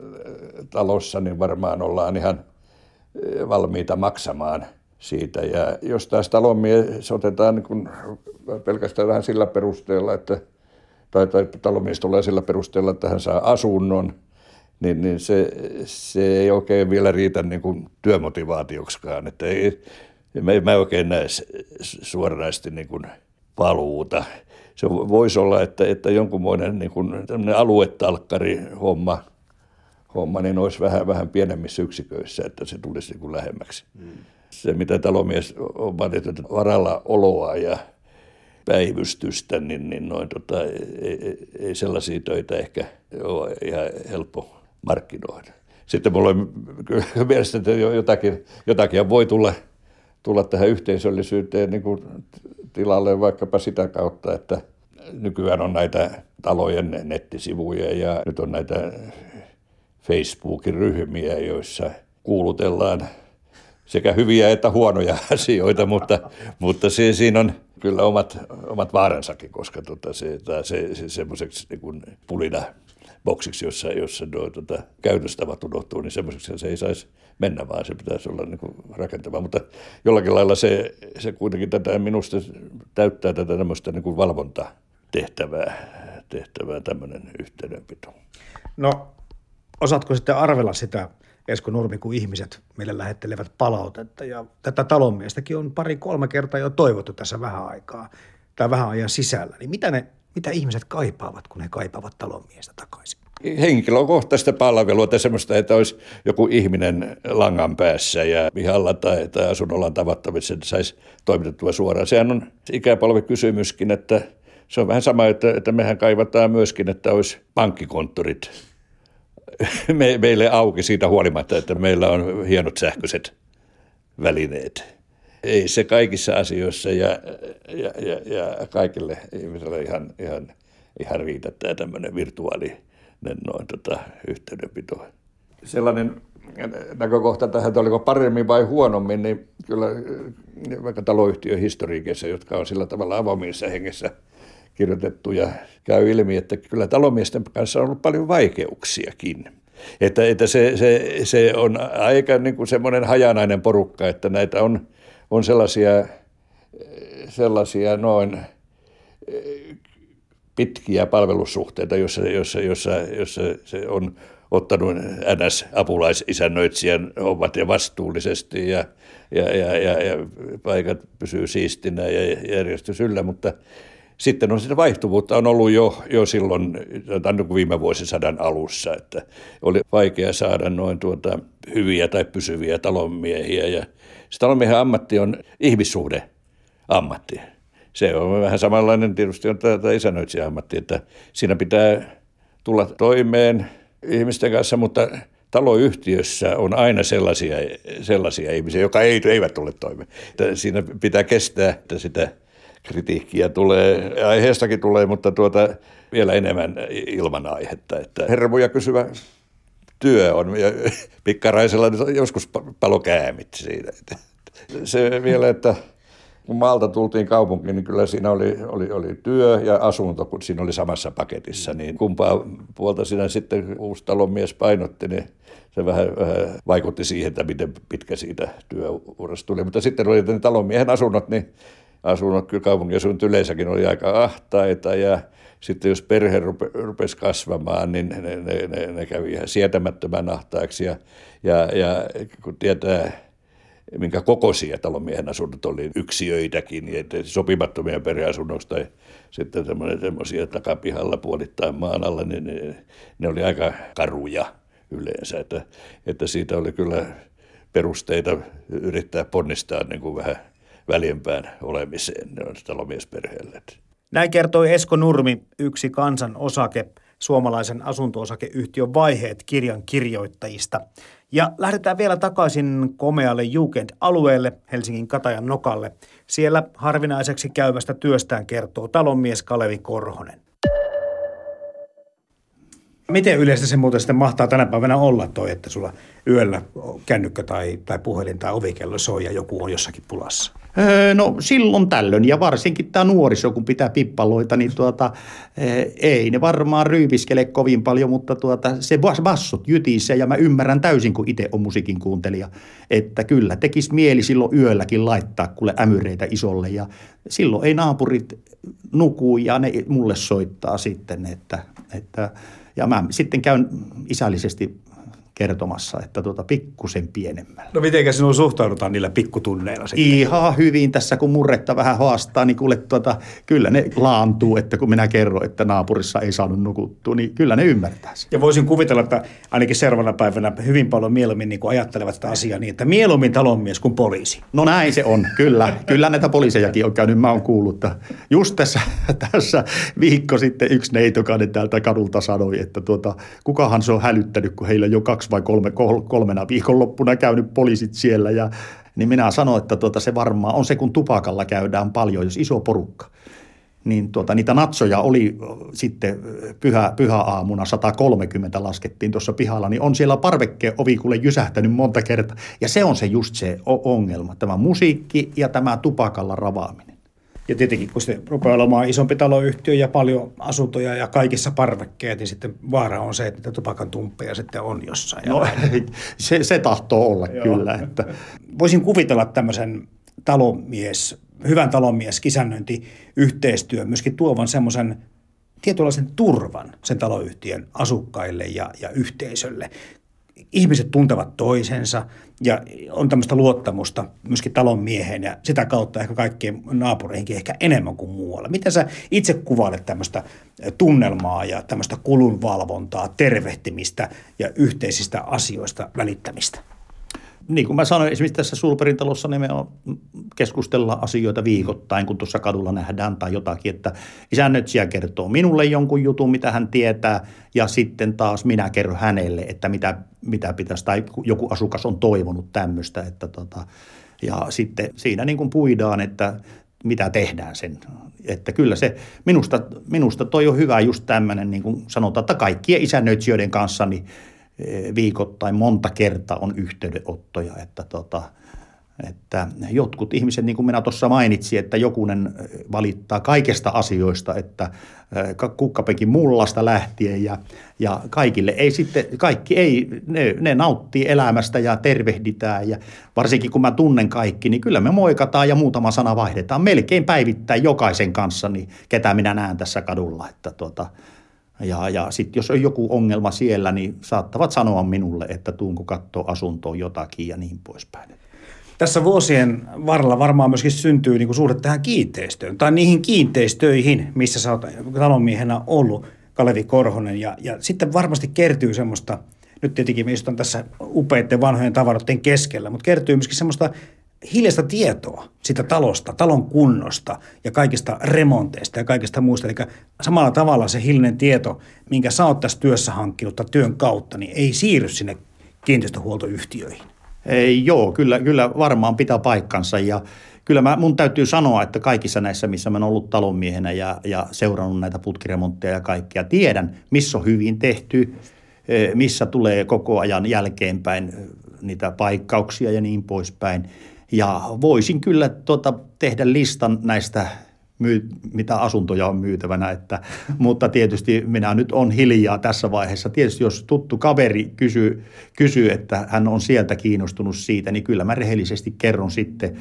S1: talossa niin varmaan ollaan ihan valmiita maksamaan siitä. Ja jos taas talonmies otetaan niin kuin pelkästään vähän sillä perusteella, että, tai, tai talonmies tulee sillä perusteella, että hän saa asunnon, niin, niin se, se ei oikein vielä riitä niin kuin työmotivaatioksikaan. Että ei, mä, mä oikein näe suoranaisesti niin kuin paluuta. Se voisi olla, että, että jonkunmoinen niin kuin aluetalkkari homma, homma niin olisi vähän, vähän pienemmissä yksiköissä, että se tulisi niin kuin lähemmäksi. Hmm. Se, mitä talomies on valittu varalla oloa ja päivystystä, niin, niin noin, tota, ei, ei sellaisia töitä ehkä ole ihan helppo markkinoida. Sitten mulla on kyllä mielestä, että jotakin, jotakin voi tulla, tulla tähän yhteisöllisyyteen niin kuin tilalle vaikkapa sitä kautta, että nykyään on näitä talojen nettisivuja ja nyt on näitä Facebookin ryhmiä, joissa kuulutellaan sekä hyviä että huonoja asioita, mutta, mutta se, siinä on kyllä omat, omat vaaransakin, koska tota, se, se, se semmoiseksi niin kuin pulina boksiksi, jossa, jossa no, tota, käytöstavat unohtuu, niin semmoiseksi se ei saisi mennä, vaan se pitäisi olla niin kuin rakentava. Mutta jollakin lailla se, se kuitenkin tätä minusta täyttää tätä tämmöistä niin kuin valvontatehtävää, tehtävää tämmöinen yhteydenpito.
S2: No, osaatko sitten arvella sitä, Esko Nurmi, kun ihmiset meille lähettelevät palautetta, ja tätä talonmiestäkin on pari-kolme kertaa jo toivottu tässä vähän aikaa, tai vähän ajan sisällä, niin mitä, ne, mitä ihmiset kaipaavat, kun he kaipaavat talonmiestä takaisin?
S1: Henkilökohtaista palvelua tai semmoista, että olisi joku ihminen langan päässä ja pihalla tai, tai asunnolla tavattavissa, että saisi toimitettua suoraan. Sehän on ikäpolvikysymyskin, että se on vähän sama, että, että mehän kaivataan myöskin, että olisi pankkikonttorit Me, meille auki siitä huolimatta, että meillä on hienot sähköiset välineet. Ei se kaikissa asioissa ja, ja, ja, ja kaikille ihmisille ihan, ihan, ihan riitä tämä tämmöinen virtuaalinen noin, tota, yhteydenpito. Sellainen näkökohta tähän, että oliko paremmin vai huonommin, niin kyllä vaikka taloyhtiön historiikissa, jotka on sillä tavalla avoimissa hengessä kirjoitettu ja käy ilmi, että kyllä talomiesten kanssa on ollut paljon vaikeuksiakin. Että, että se, se, se on aika niin kuin semmoinen hajanainen porukka, että näitä on, on sellaisia, sellaisia noin pitkiä palvelussuhteita, jossa, jossa, jossa, jossa se on ottanut N S-apulaisisännöitsijän hommat ja vastuullisesti ja, ja, ja, ja, ja paikat pysyy siistinä ja järjestys yllä, mutta sitten on sitä vaihtuvuutta on ollut jo, jo silloin viime vuosisadan alussa, että oli vaikea saada noin tuota hyviä tai pysyviä talonmiehiä. Ja se talonmiehen ammatti on ihmissuhde ammatti. Se on vähän samanlainen tietysti on tämä isännöitsijä ammatti, että siinä pitää tulla toimeen ihmisten kanssa, mutta taloyhtiössä on aina sellaisia, sellaisia ihmisiä, jotka ei, eivät tule toimeen. Että siinä pitää kestää, että sitä kritiikkiä tulee, aiheestakin tulee, mutta tuota, vielä enemmän ilman aihetta. Että hermoja kysyvä työ on, ja pikkaraisella nyt joskus palokäämit siinä. Se vielä, että kun maalta tultiin kaupunkiin, niin kyllä siinä oli, oli, oli työ ja asunto, kun siinä oli samassa paketissa. Niin kumpaa puolta siinä sitten uusi talonmies painotti, niin se vähän, vähän vaikutti siihen, että miten pitkä siitä työurasta tuli. Mutta sitten oli ne talonmiehen asunnot, niin asunnot, kyllä kaupunkiasunnot yleensäkin oli aika ahtaita ja sitten jos perhe rupe, rupesi kasvamaan, niin ne, ne, ne, ne kävi ihan sietämättömän ahtaiksi ja, ja, ja kun tietää, minkä kokoisia talonmiehen asunnot oli, yksiöitäkin, niin sopimattomia perheasunnoksi tai sitten semmoisia takapihalla puolittain maan alla, niin ne, ne oli aika karuja yleensä, että, että siitä oli kyllä perusteita yrittää ponnistaa niin kuin vähän väljempään olemiseen talomiesperheelle.
S2: Näin kertoi Esko Nurmi, yksi Kansan osake, suomalaisen asunto-osakeyhtiön vaiheet kirjan kirjoittajista. Ja lähdetään vielä takaisin komealle Jugend-alueelle, Helsingin Katajan nokalle. Siellä harvinaiseksi käyvästä työstään kertoo talonmies Kalevi Korhonen. Miten yleistä se muuten sitten mahtaa tänä päivänä olla toi, että sulla yöllä kännykkä tai, tai puhelin tai ovikello soi ja joku on jossakin pulassa?
S4: Öö, no silloin tällöin, ja varsinkin tämä nuoriso, kun pitää pippaloita, niin tuota, e, ei ne varmaan ryypiskele kovin paljon, mutta tuota, se bassot jytisee, ja mä ymmärrän täysin, kun itse on musiikin kuuntelija, että kyllä tekisi mieli silloin yölläkin laittaa kuule ämyreitä isolle, ja silloin ei naapurit nuku, ja ne mulle soittaa sitten, että, että ja mä sitten käyn isällisesti kertomassa, että tuota pikkusen pienemmällä.
S2: No mitenkä sinun suhtaudutaan niillä pikkutunneilla sitten?
S4: Ihan hyvin tässä, kun murretta vähän haastaa, niin kuule tuota, kyllä ne laantuu, että kun minä kerron, että naapurissa ei saanut nukuttua, niin kyllä ne ymmärtää sen.
S2: Ja voisin kuvitella, että ainakin seuraavana päivänä hyvin paljon mieluummin niin kuin ajattelevat sitä asiaa niin, että mieluummin talonmies kuin poliisi.
S4: No näin se on, kyllä. Kyllä näitä poliisejakin on käynyt, mä oon kuullut, että just tässä, tässä viikko sitten yksi neitokainen täältä kadulta sanoi, että tuota, kukahan se on hälyttänyt, kun heillä jo kaksi vai kolme, kolmena viikonloppuna käynyt poliisit siellä. Ja, niin minä sanoin, että tuota, se varmaan on se, kun tupakalla käydään paljon, jos iso porukka. Niin tuota, niitä natsoja oli sitten pyhä, pyhäaamuna sata kolmekymmentä laskettiin tuossa pihalla, niin on siellä parvekkeen ovi kuule jysähtänyt monta kertaa. Ja se on se just se ongelma, tämä musiikki ja tämä tupakalla ravaaminen.
S2: Ja tietenkin, kun se rupeaa olemaan isompi taloyhtiö ja paljon asuntoja ja kaikissa parvekkeet, niin sitten vaara on se, että niitä tupakan tumppeja sitten on jossain.
S4: No, se, se tahtoo olla kyllä. Että.
S2: Voisin kuvitella tämmöisen talomies, hyvän talomies kisännöintiyhteistyön myöskin tuovan semmoisen tietynlaisen turvan sen taloyhtiön asukkaille ja, ja yhteisölle. Ihmiset tuntevat toisensa ja on tämmöistä luottamusta myöskin talon mieheen ja sitä kautta ehkä kaikkien naapureihinkin ehkä enemmän kuin muualla. Miten sä itse kuvailet tämmöistä tunnelmaa ja tämmöistä kulunvalvontaa, tervehtimistä ja yhteisistä asioista välittämistä?
S4: Niin kuin mä sanoin, esimerkiksi tässä Sulperin talossa niin me keskustellaan asioita viikoittain, kun tuossa kadulla nähdään tai jotakin, että isännöitsijä kertoo minulle jonkun jutun, mitä hän tietää, ja sitten taas minä kerron hänelle, että mitä, mitä pitäisi, tai joku asukas on toivonut tämmöistä, että tota, ja sitten siinä niin kuin puidaan, että mitä tehdään sen. Että kyllä se, minusta, minusta toi on hyvä just tämmöinen, niin kuin sanotaan, että kaikkien isännöitsijöiden kanssa, niin viikoittain monta kertaa on yhteydenottoja, että, tota, että jotkut ihmiset, niin kuin minä tuossa mainitsin, että jokunen valittaa kaikesta asioista, että kukkapenkin mullasta lähtien ja, ja kaikille ei sitten, kaikki ei, ne, ne nauttii elämästä ja tervehditään ja varsinkin kun mä tunnen kaikki, niin kyllä me moikataan ja muutama sana vaihdetaan melkein päivittäin jokaisen kanssa, niin ketä minä näen tässä kadulla, että tuota, Ja, ja sitten jos on joku ongelma siellä, niin saattavat sanoa minulle, että tuunko katsoa asuntoon jotakin ja niin poispäin.
S2: Tässä vuosien varrella varmaan myöskin syntyy niin kuin suhde tähän kiinteistöön tai niihin kiinteistöihin, missä sä oot talonmiehenä ollut, Kalevi Korhonen. Ja, ja sitten varmasti kertyy semmoista, nyt tietenkin me istun tässä upeiden vanhojen tavaroiden keskellä, mutta kertyy myöskin semmoista hiljaista tietoa sitä talosta, talon kunnosta ja kaikista remonteista ja kaikista muista. Eli samalla tavalla se hiljainen tieto, minkä sä oot tässä työssä hankkinut työn kautta, niin ei siirry sinne kiinteistöhuoltoyhtiöihin.
S4: Ei, joo, kyllä, kyllä varmaan pitää paikkansa ja kyllä mä, mun täytyy sanoa, että kaikissa näissä, missä mä oon ollut talonmiehenä ja, ja seurannut näitä putkiremontteja ja kaikkia, tiedän, missä on hyvin tehty, missä tulee koko ajan jälkeenpäin niitä paikkauksia ja niin poispäin. Ja voisin kyllä tuota, tehdä listan näistä, myy- mitä asuntoja on myytävänä, että, mutta tietysti minä nyt on hiljaa tässä vaiheessa. Tietysti jos tuttu kaveri kysyy, kysyy, että hän on sieltä kiinnostunut siitä, niin kyllä mä rehellisesti kerron sitten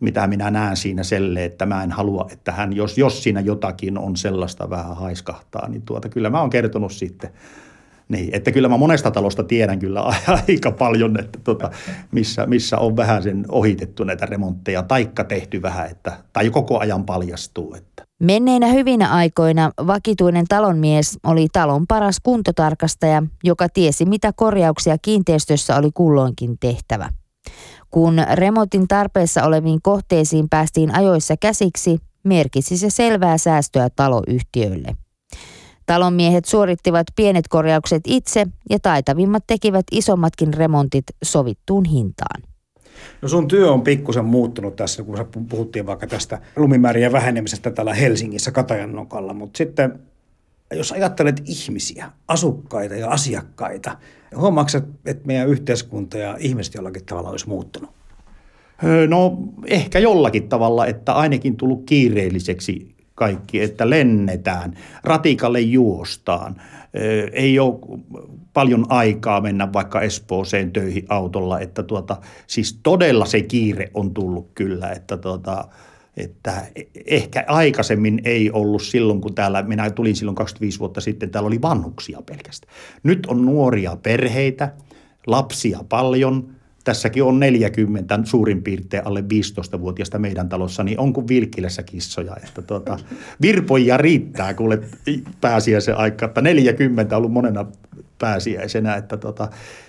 S4: mitä minä näen siinä selle, että mä en halua, että hän, jos, jos siinä jotakin on sellaista vähän haiskahtaa, niin tuota, kyllä mä oon kertonut sitten. Niin, että kyllä mä monesta talosta tiedän kyllä aika paljon, että tota, missä, missä on vähän sen ohitettu näitä remontteja, taikka tehty vähän, että, tai koko ajan paljastuu. Että.
S5: Menneinä hyvinä aikoina vakituinen talonmies oli talon paras kuntotarkastaja, joka tiesi mitä korjauksia kiinteistössä oli kulloinkin tehtävä. Kun remontin tarpeessa oleviin kohteisiin päästiin ajoissa käsiksi, merkitsi se selvää säästöä taloyhtiöille. Talonmiehet suorittivat pienet korjaukset itse ja taitavimmat tekivät isommatkin remontit sovittuun hintaan.
S2: No sun työ on pikkusen muuttunut tässä, kun puhuttiin vaikka tästä lumimäärien vähenemisestä täällä Helsingissä Katajannokalla, mutta sitten jos ajattelet ihmisiä, asukkaita ja asiakkaita, huomaatko, että meidän yhteiskunta ja ihmiset jollakin tavalla olisi muuttunut?
S4: No ehkä jollakin tavalla, että ainakin tullut kiireelliseksi kaikki, että lennetään, ratikalle juostaan. Ei ole paljon aikaa mennä vaikka Espooseen töihin autolla, että tuota, siis todella se kiire on tullut kyllä, että, tuota, että ehkä aikaisemmin ei ollut silloin, kun täällä, minä tulin silloin kaksikymmentäviisi vuotta sitten, täällä oli vanhuksia pelkästään. Nyt on nuoria perheitä, lapsia paljon. Tässäkin on neljäkymmentä suurin piirtein alle viisitoistavuotiaista meidän talossa, niin on kuin Vilkkilässä kissoja. Että tuota, virpoja riittää kuule pääsiäisen aikaa, että neljäkymmentä on ollut monena pääsiäisenä. Että tuota,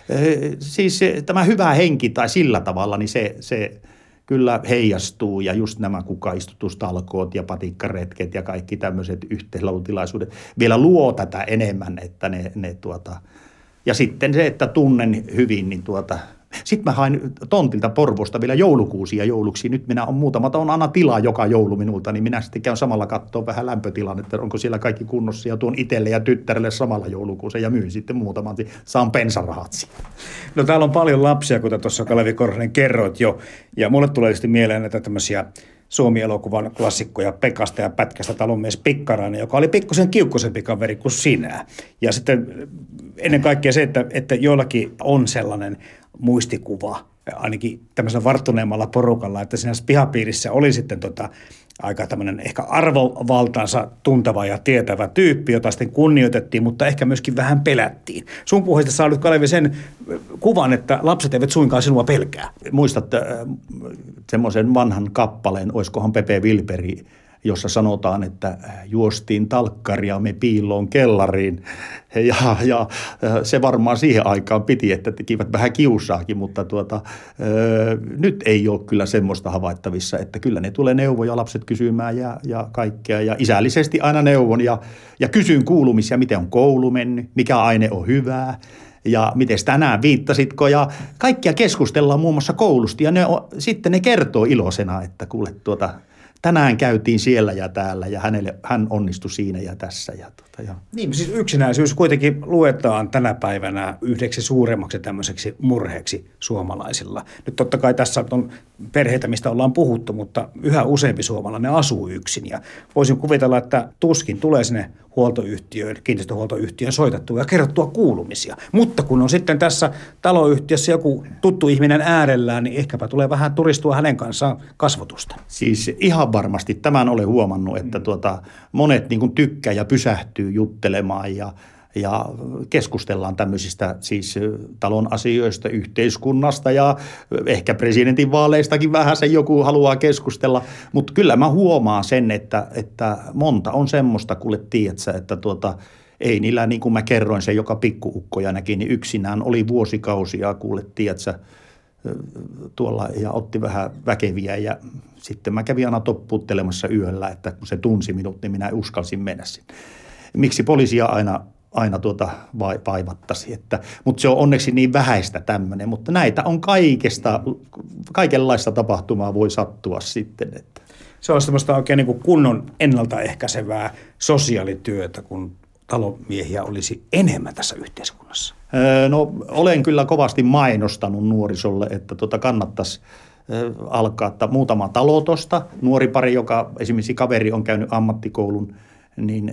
S4: siis tämä hyvä henki tai sillä tavalla, niin se, se kyllä heijastuu ja just nämä kukaistutustalkoot ja patikkaretket ja kaikki tämmöiset yhteislaulutilaisuudet vielä luo tätä enemmän, että ne, ne tuota, ja sitten se, että tunnen hyvin, niin tuota, sitten mä hain tontilta Porvoosta vielä joulukuusia jouluksi. Nyt minä on muutama, on aina tilaa joka joulu minulta, niin minä sitten käyn samalla katsoa vähän lämpötilan, että onko siellä kaikki kunnossa ja tuon itselle ja tyttärelle samalla joulukuusen ja myyn sitten muutaman, saan pensarahat siitä.
S2: No täällä on paljon lapsia, kuten tuossa Kalevi Korhonen kerroit jo, ja mulle tulee tietysti mieleen näitä tämmöisiä Suomi-elokuvan klassikkoja Pekasta ja Pätkästä talonmies Pikkarainen, joka oli pikkusen kiukkuisempi kaveri kuin sinä. Ja sitten ennen kaikkea se, että, että joillakin on sellainen muistikuva, ainakin tämmöisellä varttuneemmalla porukalla, että siinä pihapiirissä oli sitten tota, aika tämmöinen ehkä arvovaltansa tuntava ja tietävä tyyppi, jota sitten kunnioitettiin, mutta ehkä myöskin vähän pelättiin. Sun puheesta saa nyt, Kalevi, sen kuvan, että lapset eivät suinkaan sinua pelkää.
S4: Muistat äh, semmoisen vanhan kappaleen, oiskohan Pepe Wilperi, jossa sanotaan, että juostiin talkkaria me piiloon kellariin. Ja, ja se varmaan siihen aikaan piti, että tekivät vähän kiusaakin, mutta tuota, nyt ei ole kyllä semmoista havaittavissa, että kyllä ne tulee neuvoja lapset kysymään ja, ja kaikkea. Ja isällisesti aina neuvon ja, ja kysyn kuulumisia, miten on koulu mennyt, mikä aine on hyvää. Ja miten tänään viittasitko, ja kaikkia keskustellaan muun muassa koulusta, ja ne on, sitten ne kertoo iloisena, että kuule tuota, tänään käytiin siellä ja täällä, ja hänelle, hän onnistui siinä ja tässä. Ja tuota, ja.
S2: Niin, siis yksinäisyys kuitenkin luetaan tänä päivänä yhdeksi suuremmaksi tämmöiseksi murheeksi suomalaisilla. Nyt totta kai tässä on perheitä, mistä ollaan puhuttu, mutta yhä useampi suomalainen asuu yksin, ja voisin kuvitella, että tuskin tulee sinne huoltoyhtiöön, kiinteistöhuoltoyhtiöön soitettua ja kerrottua kuulumisia. Mutta kun on sitten tässä taloyhtiössä joku tuttu ihminen äärellään, niin ehkäpä tulee vähän turistua hänen kanssaan kasvotusta.
S4: Siis ihan varmasti tämän olen huomannut, että tuota, monet niin kuin tykkää ja pysähtyy juttelemaan ja, ja keskustellaan tämmöisistä siis talon asioista, yhteiskunnasta ja ehkä presidentinvaaleistakin vähän se joku haluaa keskustella. Mutta kyllä mä huomaan sen, että, että monta on semmoista, kuule tiedätkö, että tuota, ei niillä, niin kuin mä kerroin, se joka pikkuukkoja näki, niin yksinään oli vuosikausia, kuule tiedätkö, tuolla ja otti vähän väkeviä ja sitten mä kävin aina toppuuttelemassa yöllä, että kun se tunsi minut, niin minä uskalsin mennä sinne. Miksi poliisia aina, aina tuota vaivattasi, että, mutta se on onneksi niin vähäistä tämmöinen, mutta näitä on kaikesta, kaikenlaista tapahtumaa voi sattua sitten. Että.
S2: Se on semmoista oikein niin kuin kunnon ennaltaehkäisevää sosiaalityötä, kun talomiehiä olisi enemmän tässä yhteiskunnassa.
S4: No olen kyllä kovasti mainostanut nuorisolle, että tuota kannattaisi alkaa että muutama talo tosta. Nuori pari, joka esimerkiksi kaveri on käynyt ammattikoulun, niin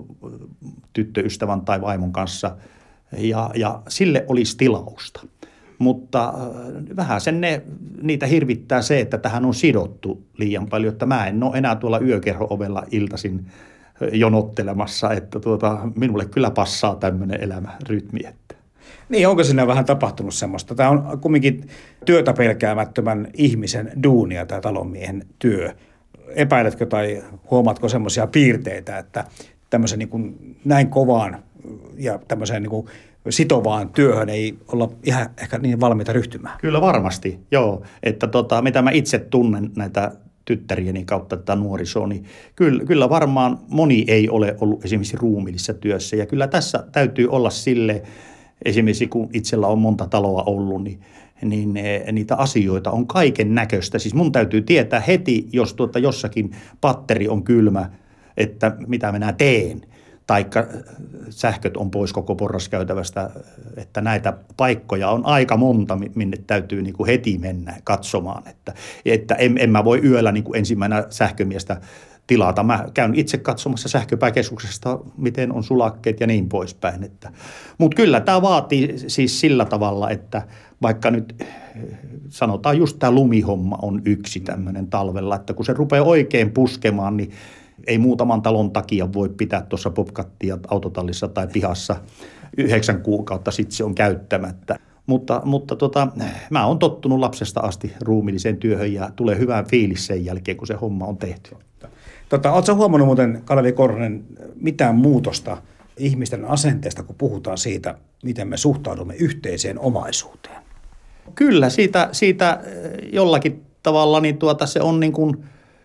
S4: tyttöystävän tai vaimon kanssa, ja, ja sille olisi tilausta. Mutta vähän sen ne, niitä hirvittää se, että tähän on sidottu liian paljon, että mä en ole enää tuolla yökerho-ovella iltaisin jonottelemassa, että tuota, minulle kyllä passaa tämmöinen elämärytmi. Että.
S2: Niin, onko siinä vähän tapahtunut semmoista? Tämä on kumminkin työtä pelkäämättömän ihmisen duunia, tämä talonmiehen työ. Epäiletkö tai huomaatko semmoisia piirteitä, että tämmöisen niin kuin näin kovaan ja tämmöiseen niin kuin sitovaan työhön ei olla ihan ehkä niin valmiita ryhtymään?
S4: Kyllä varmasti, joo. Että tota, mitä mä itse tunnen näitä tyttärieni kautta tätä nuorisoa, niin kyllä, kyllä varmaan moni ei ole ollut esimerkiksi ruumiillisessa työssä. Ja kyllä tässä täytyy olla sille, esimerkiksi kun itsellä on monta taloa ollut, niin, niin niitä asioita on kaiken näköistä. Siis mun täytyy tietää heti, jos tuota jossakin patteri on kylmä, että mitä minä teen. Taikka sähköt on pois koko porraskäytävästä, että näitä paikkoja on aika monta, minne täytyy niin kuin heti mennä katsomaan. Että, että en, en mä voi yöllä niin kuin ensimmäisenä sähkömiestä tilata. Mä käyn itse katsomassa sähköpääkeskuksesta, miten on sulakkeet ja niin poispäin. Mutta kyllä tämä vaatii siis sillä tavalla, että vaikka nyt sanotaan just tämä lumihomma on yksi tämmöinen talvella, että kun se rupeaa oikein puskemaan, niin ei muutaman talon takia voi pitää tuossa popkattia autotallissa tai pihassa yhdeksän kuukautta sitten se on käyttämättä. Mutta, mutta tota, mä oon tottunut lapsesta asti ruumiilliseen työhön ja tulee hyvä fiilis sen jälkeen, kun se homma on tehty.
S2: Tota, ootko huomannut muuten, Kalevi Korhonen, mitään muutosta ihmisten asenteesta, kun puhutaan siitä, miten me suhtaudumme yhteiseen omaisuuteen?
S4: Kyllä, siitä, siitä jollakin tavalla niin tuota, se on niin kuin,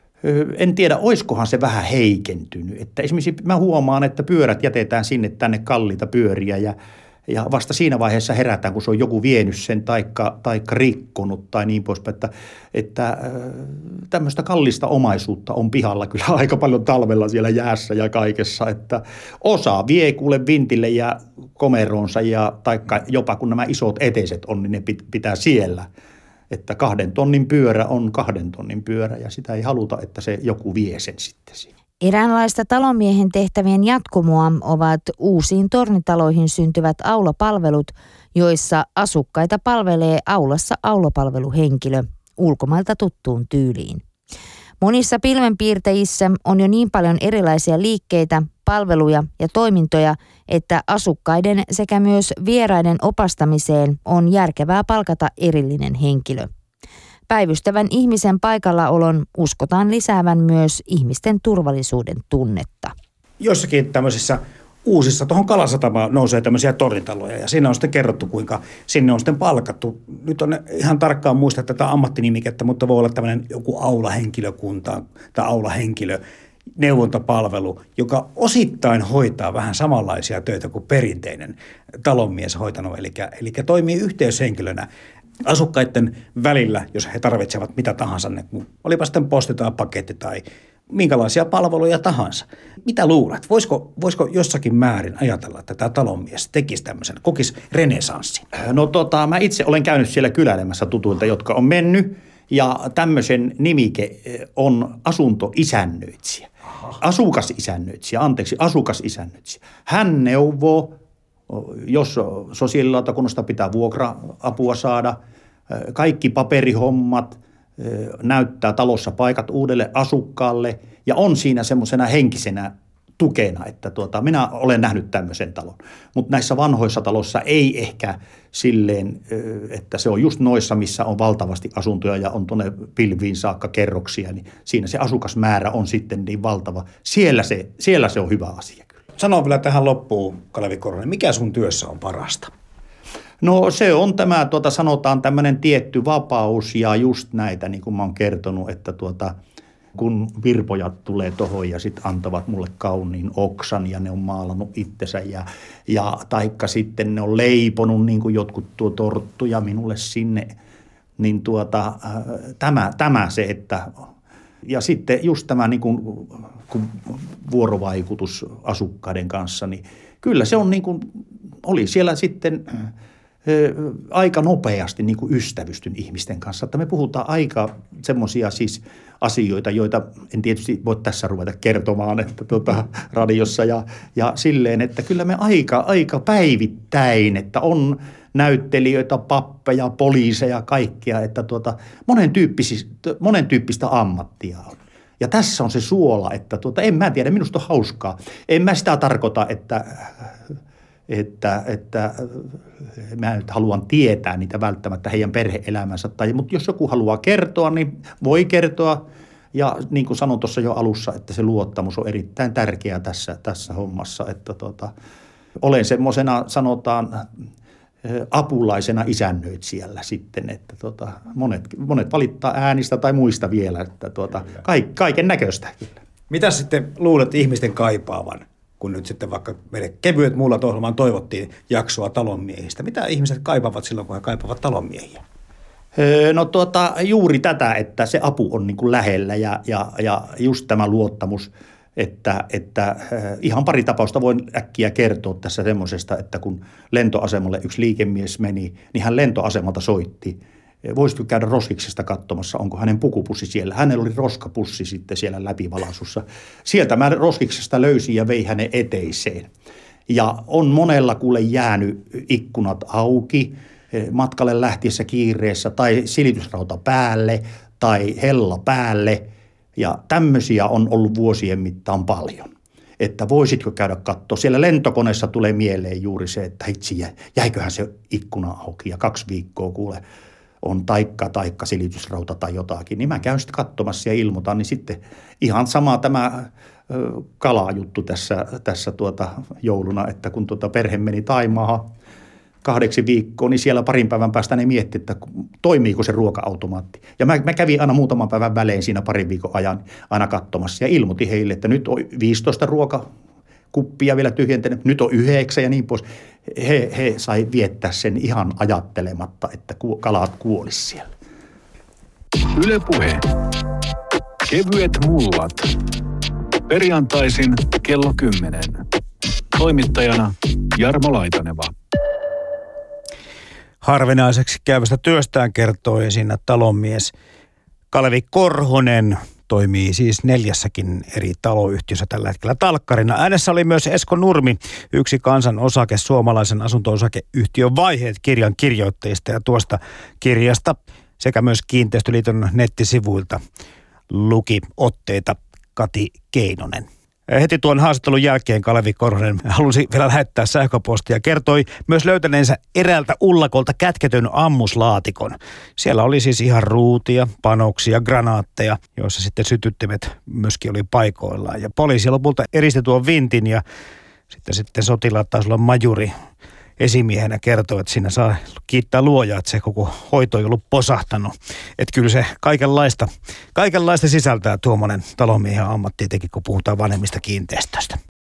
S4: en tiedä, oiskohan se vähän heikentynyt. Että esimerkiksi mä huomaan, että pyörät jätetään sinne tänne kalliita pyöriä ja, ja vasta siinä vaiheessa herätään, kun se on joku vienyt sen taikka, taikka rikkonut tai niin poispäin. Että, että tämmöistä kallista omaisuutta on pihalla kyllä aika paljon talvella siellä jäässä ja kaikessa. Että osa vie kuule vintille ja komeronsa ja taikka jopa kun nämä isot eteiset on, niin ne pitää siellä. Että kahden tonnin pyörä on kahden tonnin pyörä ja sitä ei haluta, että se joku vie sen sitten siinä.
S5: Eräänlaista talonmiehen tehtävien jatkumoa ovat uusiin tornitaloihin syntyvät aulapalvelut, joissa asukkaita palvelee aulassa aulapalveluhenkilö ulkomailta tuttuun tyyliin. Monissa pilvenpiirtäjissä on jo niin paljon erilaisia liikkeitä, palveluja ja toimintoja, että asukkaiden sekä myös vieraiden opastamiseen on järkevää palkata erillinen henkilö. Päivystävän ihmisen paikallaolon uskotaan lisäävän myös ihmisten turvallisuuden tunnetta.
S2: Jossakin tämmöisissä uusissa, tuohon Kalasatamaan nousee tämmöisiä tornitaloja ja siinä on sitten kerrottu, kuinka sinne on sitten palkattu. Nyt on ihan tarkkaan muista tätä ammattinimikettä, mutta voi olla tämmöinen joku aulahenkilökunta tai aulahenkilö, neuvontapalvelu, joka osittain hoitaa vähän samanlaisia töitä kuin perinteinen talonmies hoitanut, eli, eli toimii yhteyshenkilönä asukkaiden välillä, jos he tarvitsevat mitä tahansa, olipa sitten posti tai paketti tai minkälaisia palveluja tahansa. Mitä luulet? Voisiko, voisiko jossakin määrin ajatella, että tämä talonmies tekisi tämmöisen, kokisi renesanssin?
S4: No tota, mä itse olen käynyt siellä kyläilemässä tutuilta, jotka on mennyt, ja tämmöisen nimike on asuntoisännöitsijä. Asukasisännöitsijä, anteeksi, asukasisännöitsijä. Hän neuvoo, jos sosiaalilautakunnasta pitää vuokra-apua saada, kaikki paperihommat, näyttää talossa paikat uudelle asukkaalle ja on siinä semmoisena henkisenä tukena, että tuota, minä olen nähnyt tämmöisen talon. Mutta näissä vanhoissa taloissa ei ehkä silleen, että se on just noissa, missä on valtavasti asuntoja ja on tuonne pilviin saakka kerroksia, niin siinä se asukasmäärä on sitten niin valtava. Siellä se, siellä se on hyvä asia kyllä.
S2: Sano vielä tähän loppuun, Kalevi Korhonen, mikä sun työssä on parasta?
S4: No se on tämä, tuota, sanotaan tämmöinen tietty vapaus ja just näitä, niin kuin mä oon kertonut, että tuota, kun virpojat tulee tohon ja sitten antavat mulle kauniin oksan ja ne on maalannut itsensä ja, ja taikka sitten ne on leiponut niin kuin jotkut tuo torttuja minulle sinne, niin tuota, tämä, tämä se, että ja sitten just tämä niin kuin, kun vuorovaikutus asukkaiden kanssa, niin kyllä se on niin kuin, oli siellä sitten aika nopeasti niin kuin ystävystyn ihmisten kanssa. Että me puhutaan aika semmoisia siis asioita, joita en tietysti voi tässä ruveta kertomaan että tuota, radiossa ja, ja silleen, että kyllä me aika, aika päivittäin, että on näyttelijöitä, pappeja, poliiseja, kaikkea, että tuota, monen, monen tyyppistä ammattia on. Ja tässä on se suola, että tuota, en mä tiedä, minusta on hauskaa. En mä sitä tarkoita, että... Että, että mä nyt haluan tietää niitä välttämättä heidän perhe-elämänsä. Tai, mutta jos joku haluaa kertoa, niin voi kertoa. Ja niin kuin sanoin tuossa jo alussa, että se luottamus on erittäin tärkeää tässä, tässä hommassa. Että tota, olen semmoisena, sanotaan, apulaisena isännöitsijällä sitten, että tota, monet, monet valittaa äänistä tai muista vielä. Että tota, kaiken näköistä kyllä.
S2: Mitä sitten luulet ihmisten kaipaavan? Kun nyt sitten vaikka meille Kevyet mullat -ohjelmaan toivottiin jaksoa talonmiehistä. Mitä ihmiset kaipaavat silloin, kun he kaipaavat talonmiehiä?
S4: No tuota, juuri tätä, että se apu on niin kuin lähellä ja, ja, ja just tämä luottamus, että, että ihan pari tapausta voin äkkiä kertoa tässä semmoisesta, että kun lentoasemalle yksi liikemies meni, niin hän lentoasemalta soitti. Voisitko käydä roskiksesta katsomassa, onko hänen pukupussi siellä. Hänellä oli roskapussi sitten siellä läpivalasussa. Sieltä mä roskiksesta löysin ja vei hänen eteiseen. Ja on monella kuule jäänyt ikkunat auki matkalle lähtiessä kiireessä tai silitysrauta päälle tai hella päälle. Ja tämmöisiä on ollut vuosien mittaan paljon. Että voisitko käydä katsoa. Siellä lentokoneessa tulee mieleen juuri se, että hitsi, jäiköhän se ikkuna auki ja kaksi viikkoa kuule. On taikka, taikka silitysrauta tai jotakin, niin mä käyn sitten katsomassa ja ilmoitan, niin sitten ihan sama tämä ö, kalajuttu tässä, tässä tuota jouluna, että kun tuota perhe meni Taimaahan kahdeksi viikkoon, niin siellä parin päivän päästä ne mietti, että toimiiko se ruoka-automaatti. Ja mä, mä kävin aina muutaman päivän välein siinä parin viikon ajan aina katsomassa ja ilmoitin heille, että nyt on viisitoista ruoka kuppia vielä tyhjentänyt, nyt on yhdeksän ja niin pois. He, he sai viettää sen ihan ajattelematta, että kalat kuolisi siellä.
S3: Yle Puhe. Kevyet mullat. Perjantaisin kello kymmenen. Toimittajana Jarmo Laitaneva.
S2: Harvinaiseksi käyvästä työstään kertoi siinä talonmies Kalevi Korhonen. Toimii siis neljässäkin eri taloyhtiössä tällä hetkellä talkkarina. Äänessä oli myös Esko Nurmi, yksi kansan osake suomalaisen asunto-osakeyhtiön Vaiheet -kirjan kirjoittajista, ja tuosta kirjasta sekä myös Kiinteistöliiton nettisivuilta luki otteita Kati Keinonen. Heti tuon haastattelun jälkeen Kalevi Korhonen halusi vielä lähettää sähköpostia ja kertoi myös löytäneensä eräältä ullakolta kätketyn ammuslaatikon. Siellä oli siis ihan ruutia, panoksia, granaatteja, joissa sitten sytyttimet myöskin oli paikoillaan. Ja poliisi lopulta eristi tuon vintin ja sitten, sitten sotilaat taisi olla majuri esimiehenä kertoi, että siinä saa kiittää luojaa, että se koko hoito ei ollut posahtanut. Että kyllä se kaikenlaista, kaikenlaista sisältää tuommoinen talonmiehen ammatti, etenkin kun puhutaan vanhemmista kiinteistöistä.